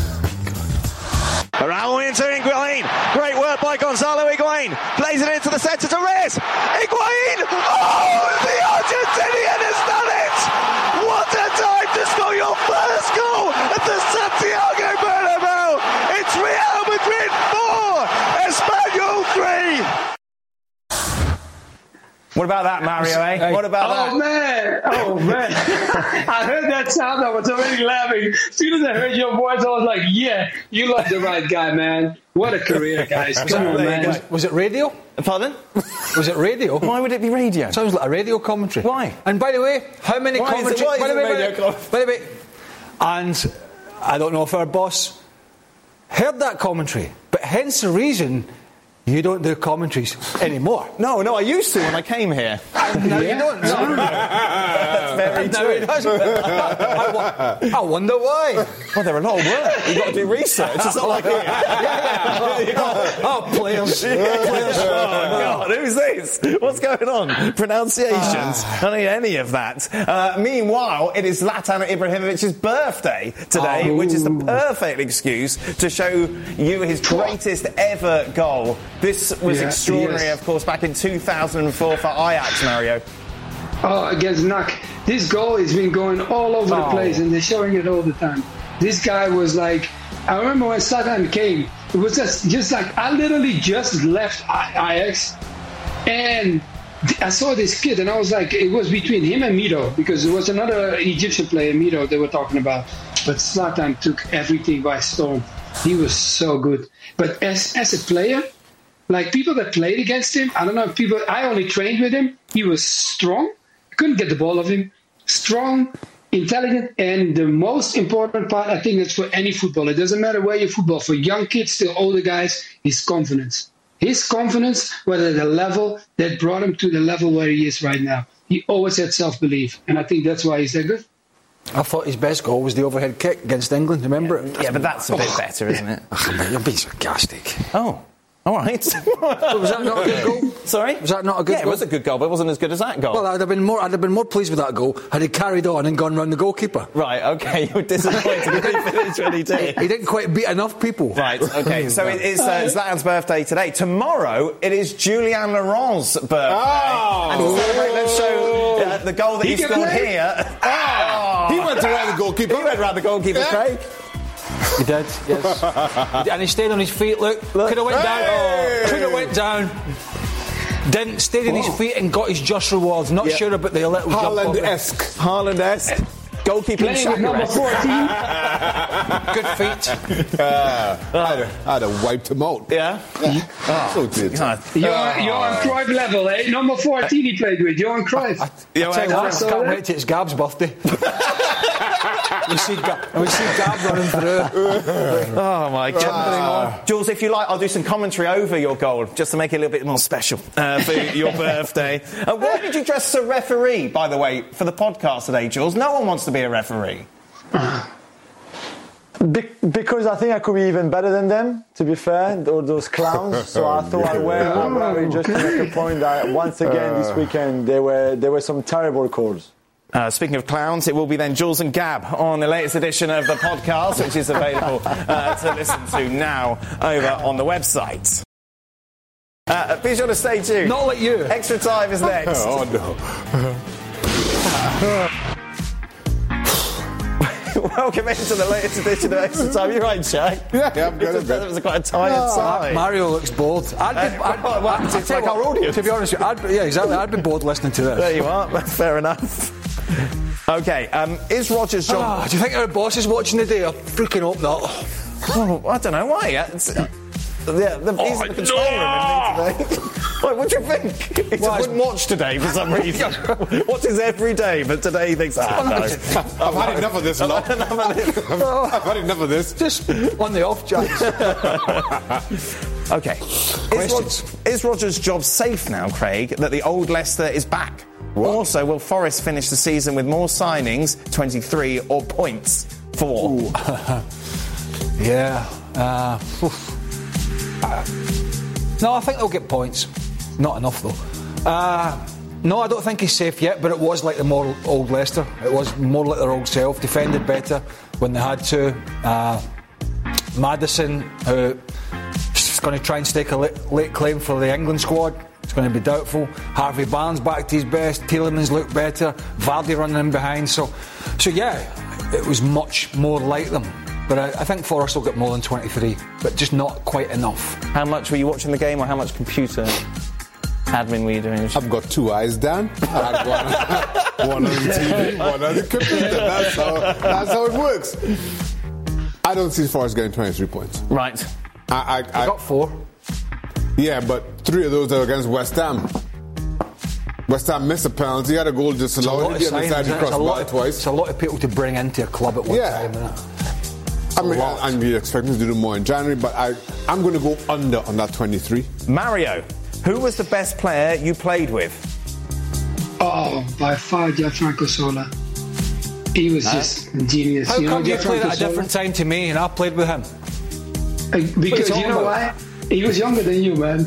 Raúl into Higuain. Great work by Gonzalo Higuain. Plays it into the centre to Reyes. Higuain! Oh, the Argentinian has done it! What a time to score your first goal at the Santiago Bernabeu! It's Real Madrid 4, Espanyol 3. What about that, Mario, eh? What about that? Oh, man. I heard that sound. I was already laughing. As soon as I heard your voice, I was like, yeah, you love the right guy, man. What a career, guys. Come on, man. Was it radio? Pardon? Was it radio? Why would it be radio? Sounds like a radio commentary. Why? And by the way, how many commentaries... By the way, and I don't know if our boss heard that commentary, but hence the reason... You don't do commentaries anymore. No, I used to when I came here. No, you don't. No. That's very true. I wonder why. Well, they're a lot of work. You've got to do research. It's not like... players. Oh, God, who's this? What's going on? Pronunciations. I don't need any of that. Meanwhile, it is Zlatan Ibrahimovic's birthday today, which is the perfect excuse to show you his greatest ever goal. This was extraordinary, of course, back in 2004 for Ajax, Mario. Oh, against NAC. This goal has been going all over the place, and they're showing it all the time. This guy was like, I remember when Zlatan came, it was just like, I literally just left Ajax, and I saw this kid, and I was like, it was between him and Mito, because there was another Egyptian player, Mito, they were talking about. But Zlatan took everything by storm. He was so good. But as a player, like people that played against him, I don't know if people, I only trained with him. He was strong. I couldn't get the ball of him. Strong, intelligent, and the most important part, I think that's for any footballer. It doesn't matter where you football. For young kids to older guys, his confidence. His confidence was at the level that brought him to the level where he is right now. He always had self-belief. And I think that's why he's that good. I thought his best goal was the overhead kick against England, remember it? Yeah, but that's a bit better, isn't it? You're being sarcastic. Oh, all right. Was that not a good goal? Sorry? Was that not a good goal? Yeah, it was a good goal, but it wasn't as good as that goal. Well, I'd have been more pleased with that goal had he carried on and gone round the goalkeeper. Right, okay, you were disappointed he finished when he did. He didn't quite beat enough people. Right, okay, so it's Zlatan's birthday today. Tomorrow, it is Julian Laurent's birthday. Oh! And to celebrate, let's show the goal that he scored here. Oh! He went around the goalkeeper. He went around the goalkeeper, Craig. He did, yes. And he stayed on his feet, look. Could have went down. Could have went down. Didn't. Stayed on his feet and got his just rewards. Not sure about the little jump. Haaland-esque. Goalkeeping number 14. Good feet. I'd have wiped him out. Yeah? So good. Johan Cruyff level, eh? Number 14 he played with, Johan Cruyff. I can't wait till it's Gab's birthday. we see Gab running through. Oh my God. Jules, if you like, I'll do some commentary over your goal just to make it a little bit more special for your birthday. Why did you dress as a referee, by the way, for the podcast today, Jules? No one wants to be a referee. Because I think I could be even better than them, to be fair, or those clowns. So I thought I'd wear it just to make a point that once again this weekend there were some terrible calls. Speaking of clowns, it will be then Jules and Gab on the latest edition of the podcast, which is available to listen to now over on the website. Be sure to stay tuned. Not like you. Extra Time is next. Oh, no. Welcome into the latest edition of Extra Time. You're right, Shaq. Yeah, I'm good. It was quite a tired side. Mario looks bored. It's like our audience. To be honest with you, I'd be bored listening to this. There you are. Fair enough. Okay, is Rodgers' job... do you think our boss is watching the day? I freaking hope not. Oh, I don't know why. He's in the control room today. What do you think? He wouldn't watch today for some reason. Watches every day, but today he thinks, no. I've had enough of this lot. I've had enough of this. Just on the off chance. Okay. Is Rodgers' job safe now, Craig, that the old Leicester is back? What? Also, will Forest finish the season with more signings, 23, or points, 4? Yeah. No, I think they'll get points. Not enough, though. No, I don't think he's safe yet, but it was like the more old Leicester. It was more like their old self. Defended better when they had to. Maddison, who is going to try and stake a late claim for the England squad. It's going to be doubtful. Harvey Barnes back to his best. Tielemans looked better. Vardy running in behind. So yeah, it was much more like them. But I think Forest will get more than 23, but just not quite enough. How much were you watching the game, or how much computer admin were you doing? I've got 2 eyes, Dan. I had one on the TV, one on the computer. That's how it works. I don't see Forest getting 23 points. Right. I got 4. Yeah, but 3 of those are against West Ham. West Ham missed a penalty, had a goal disallowed. It's a lot of people to bring into a club at one time, isn't it? I'm expecting to do more in January, but I'm going to go under on that 23. Mario, who was the best player you played with? Oh, by far, Gianfranco Sola. He was just genius. How come you played at a different time to me and I played with him? Because you know why? He was younger than you, man.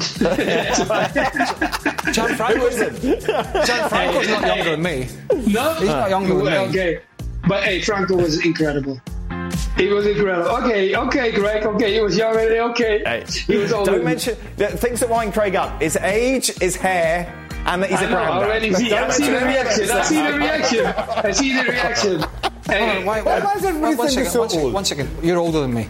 Gianfranco's not younger than me. No? He's not younger than me. Okay. But hey, Franco was incredible. He was incredible. Okay, Greg. Okay, he was younger. Okay, he was older. Don't mention things that wind Craig up. His age, his hair, and that he's a granddad. I've seen the reaction. Hey, why is everybody think so old? 1 second. You're older than me.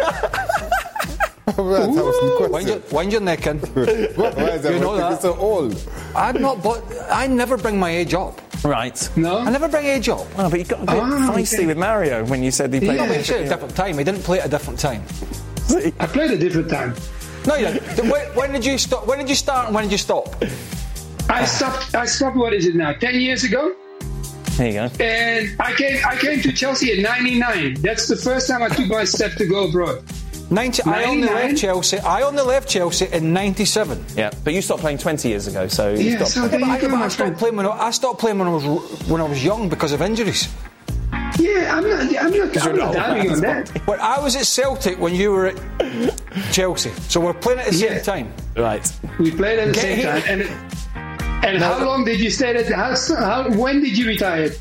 Wind your neck in. Why is everybody so old? I'm not, but I never bring my age up. Right. No? I never bring age up. Oh, but you got a bit feisty with Mario when you said he played he said a different time. He didn't play at a different time. I played a different time. No, you didn't. When did you stop? When did you start and when did you stop? I stopped, what is it now, 10 years ago? There you go. And I came to Chelsea in 99. That's the first time I took my step to go abroad. I only left Chelsea in 97. Yeah, but you stopped playing 20 years ago, so you stopped. I stopped playing when I was young because of injuries. Yeah, I'm not doubting on that. But I was at Celtic when you were at Chelsea, so we're playing at the same time. Right. We played at the same time. And how long did you stay at? When did you retire?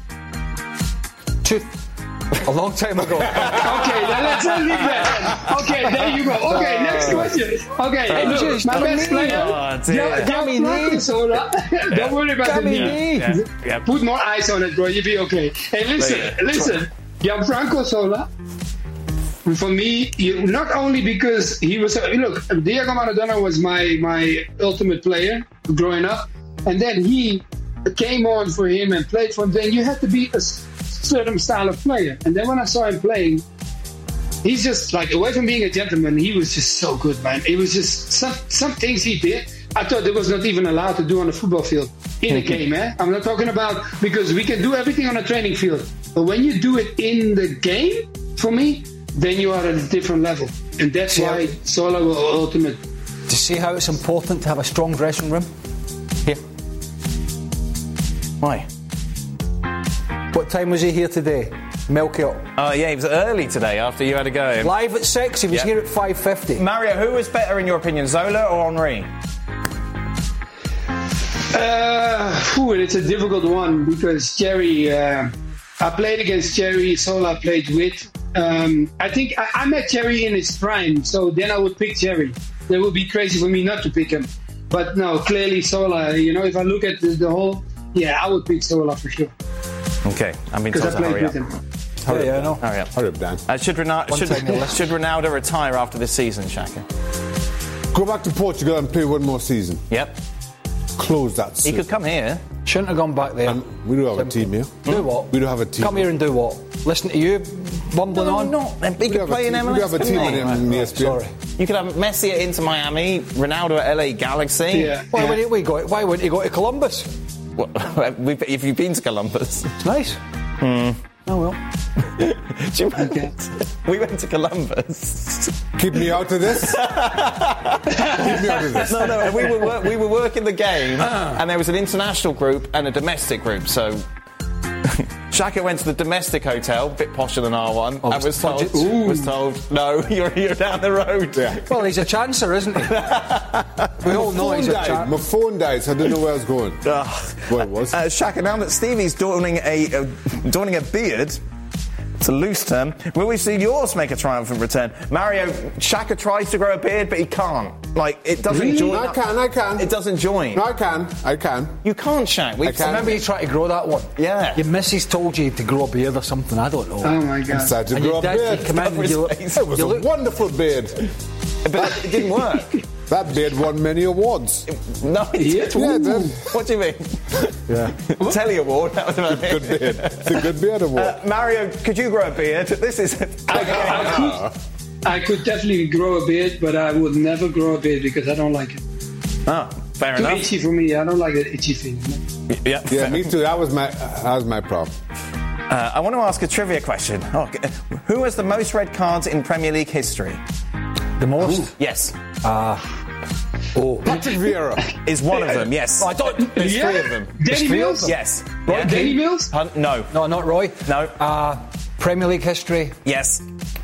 A long time ago. Okay, then let's leave that. Okay, there you go. Okay, next question. Okay, look, my best player, Gianfranco Sola. Don't worry about the knee. Yeah. Put more ice on it, bro. You'll be okay. Hey, listen. Gianfranco Sola. For me, not only because he was look, Diego Maradona was my ultimate player growing up, and then he came on for him and played for him. Then you had to be a certain style of player, and then when I saw him playing, he's just like, away from being a gentleman, he was just so good, man. It was just some things he did I thought it was not even allowed to do on a football field in a game. I'm not talking about, because we can do everything on a training field, but when you do it in the game, for me, then you are at a different level, and that's why Sola was ultimate. Do you see how it's important to have a strong dressing room? Here. Why? What time was he here today? Milk it up. Oh, yeah, he was early today after you had to go. Live at 6, he was here at 5:50. Mario, who was better in your opinion, Zola or Henry? It's a difficult one, because Jerry, I played against Jerry, Sola played with. I think I met Jerry in his prime, so then I would pick Jerry. That would be crazy for me not to pick him. But no, clearly Sola, if I look at the whole, I would pick Sola for sure. Okay, I mean, told to hurry up. Hurry up, hurry up. Hurry up, Dan. Should Ronaldo retire after this season, Shaka? Go back to Portugal and play one more season. Yep. Close that. He could come here. Shouldn't have gone back there. We do have a team here. Do what? We don't have a team. Come here and do what? Listen to you bumbling on? No, he could play in MLS. We do have a team in ESPN. Sorry. You could have Messi at Inter Miami, Ronaldo at LA Galaxy. Yeah. Why wouldn't he go to Columbus? Well, if you've been to Columbus. It's nice. Oh, well. We went to Columbus. Keep me out of this. Keep me out of this. No. We were working the game, and there was an international group and a domestic group. So Shaka went to the domestic hotel, a bit posher than our one, and was told, no, you're down the road. Yeah. Well, he's a chancer, isn't he? We all know he's a chancer. My phone died, so I didn't know where I was going. Where it was. Shaka, now that Stevie's donning a beard, it's a loose term, will we see yours make a triumphant return? Mario, Shaka tries to grow a beard, but he can't. It doesn't really? join. I can. It doesn't join. No, I can. You can't, Shaq. Remember you tried to grow that one? Yeah. Your missus told you to grow a beard or something, I don't know. Oh my God. Decided to grow a beard. It was a wonderful beard. But it didn't work. That beard won many awards. No, it did. Yeah, What do you mean? Yeah. Telly Award. That was about good beard. It's a good beard award. Mario, could you grow a beard? This is. I could definitely grow a beard, but I would never grow a beard because I don't like it. Oh, fair enough. Too itchy for me. I don't like an itchy feeling. Yeah, me too. That was my problem. I want to ask a trivia question. Who has the most red cards in Premier League history? The most? Yes. Patrick Vieira is one of them. Yes. I don't. There's three of them. Danny Mills? Yes. Roy Danny Mills? No. No, not Roy. No. Premier League history? Yes.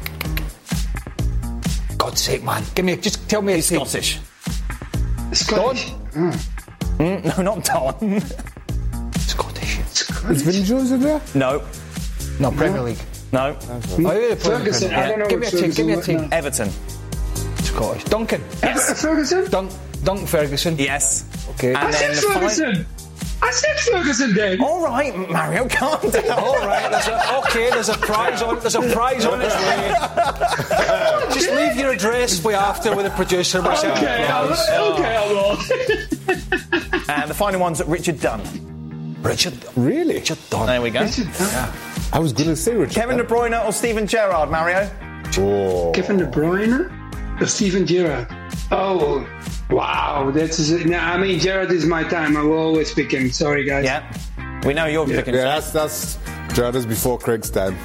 God's sake, man. Just tell me. He's Scottish. Scottish? No, not Don. Scottish. Is Vin Joseph there? No. No, Premier League. No. Ferguson. I don't know. Give me a team. Everton. Scottish. Duncan. Yes. Ferguson? Duncan Ferguson. Yes. Okay. I said Ferguson. I said Ferguson, Dave. All right, Mario, calm down. All right. There's a prize on. There's a prize on its way. Just leave your address way after with the producer. Okay, I will. And the final one's Richard Dunn. Richard. Really? Richard Dunn. There we go. Yeah. I was going to say Richard. Kevin De Bruyne or Steven Gerrard, Mario? Oh. Kevin De Bruyne or Steven Gerrard? Oh, wow. Gerrard is my time. I will always pick him. Sorry, guys. Yeah. We know you're picking. Yeah, that's Gerrard is before Craig's time.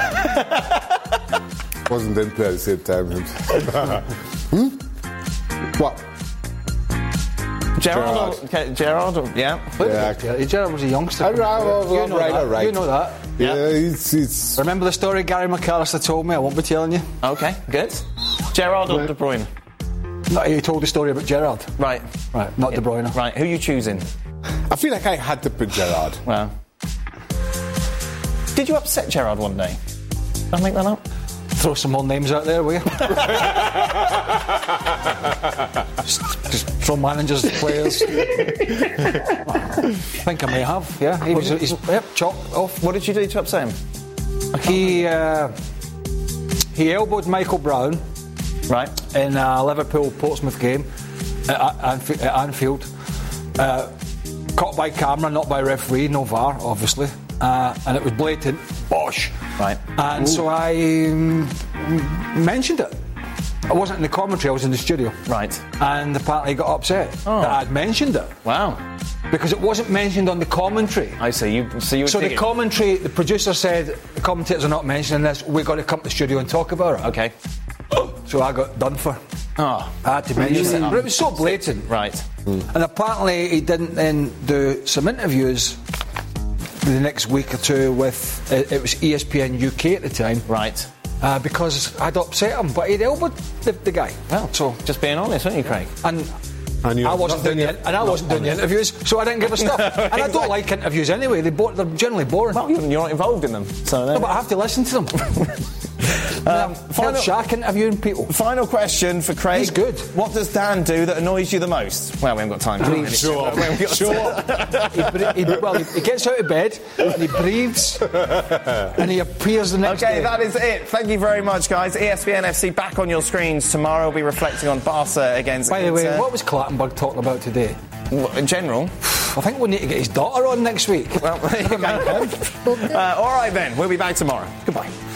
Wasn't then play at the same time. What? Gerrard, yeah. Gerrard was a youngster. Right. You know that. Yeah, he's... Remember the story Gary McAllister told me? I won't be telling you. Okay, good. Gerrard or De Bruyne? No, he told the story about Gerrard. Right, not De Bruyne. Right, who are you choosing? I feel like I had to pick Gerrard. Well, did you upset Gerrard one day? Did I make that up? Throw some more names out there, will you? just throw managers, players. I think I may have, yeah. He's chopped off. What did you do to upset him? He elbowed Michael Brown, right, in a Liverpool-Portsmouth game at Anfield. Caught by camera, not by referee, no VAR, obviously. And it was blatant. Bosh. Right. And so I mentioned it. I wasn't in the commentary, I was in the studio. Right. And apparently got upset that I'd mentioned it. Wow. Because it wasn't mentioned on the commentary. I see. So the commentary, the producer said, the commentators are not mentioning this, we've got to come to the studio and talk about it. Okay. So I got done for. I had to mention it. But it was so blatant. Right. And apparently he didn't then do some interviews the next week or two with, it was ESPN UK at the time. Right. Because I'd upset him, but he'd elbowed the guy. Well, so just being honest, weren't you, Craig? And I wasn't doing the interviews, so I didn't give a stuff. And I don't like interviews anyway. They're generally boring. Well, you're not involved in them, so no, but I have to listen to them. Final Shaq interviewing people. Final question for Craig. He's good. What does Dan do that annoys you the most? Well, we haven't got time. Sure. He gets out of bed and he breathes and he appears the next day. Okay, that is it. Thank you very much, guys. ESPN FC back on your screens tomorrow. We'll be reflecting on Barca against By the way, what was Clattenburg talking about today? In general? I think we need to get his daughter on next week. Well, there you go. All right, then. We'll be back tomorrow. Goodbye.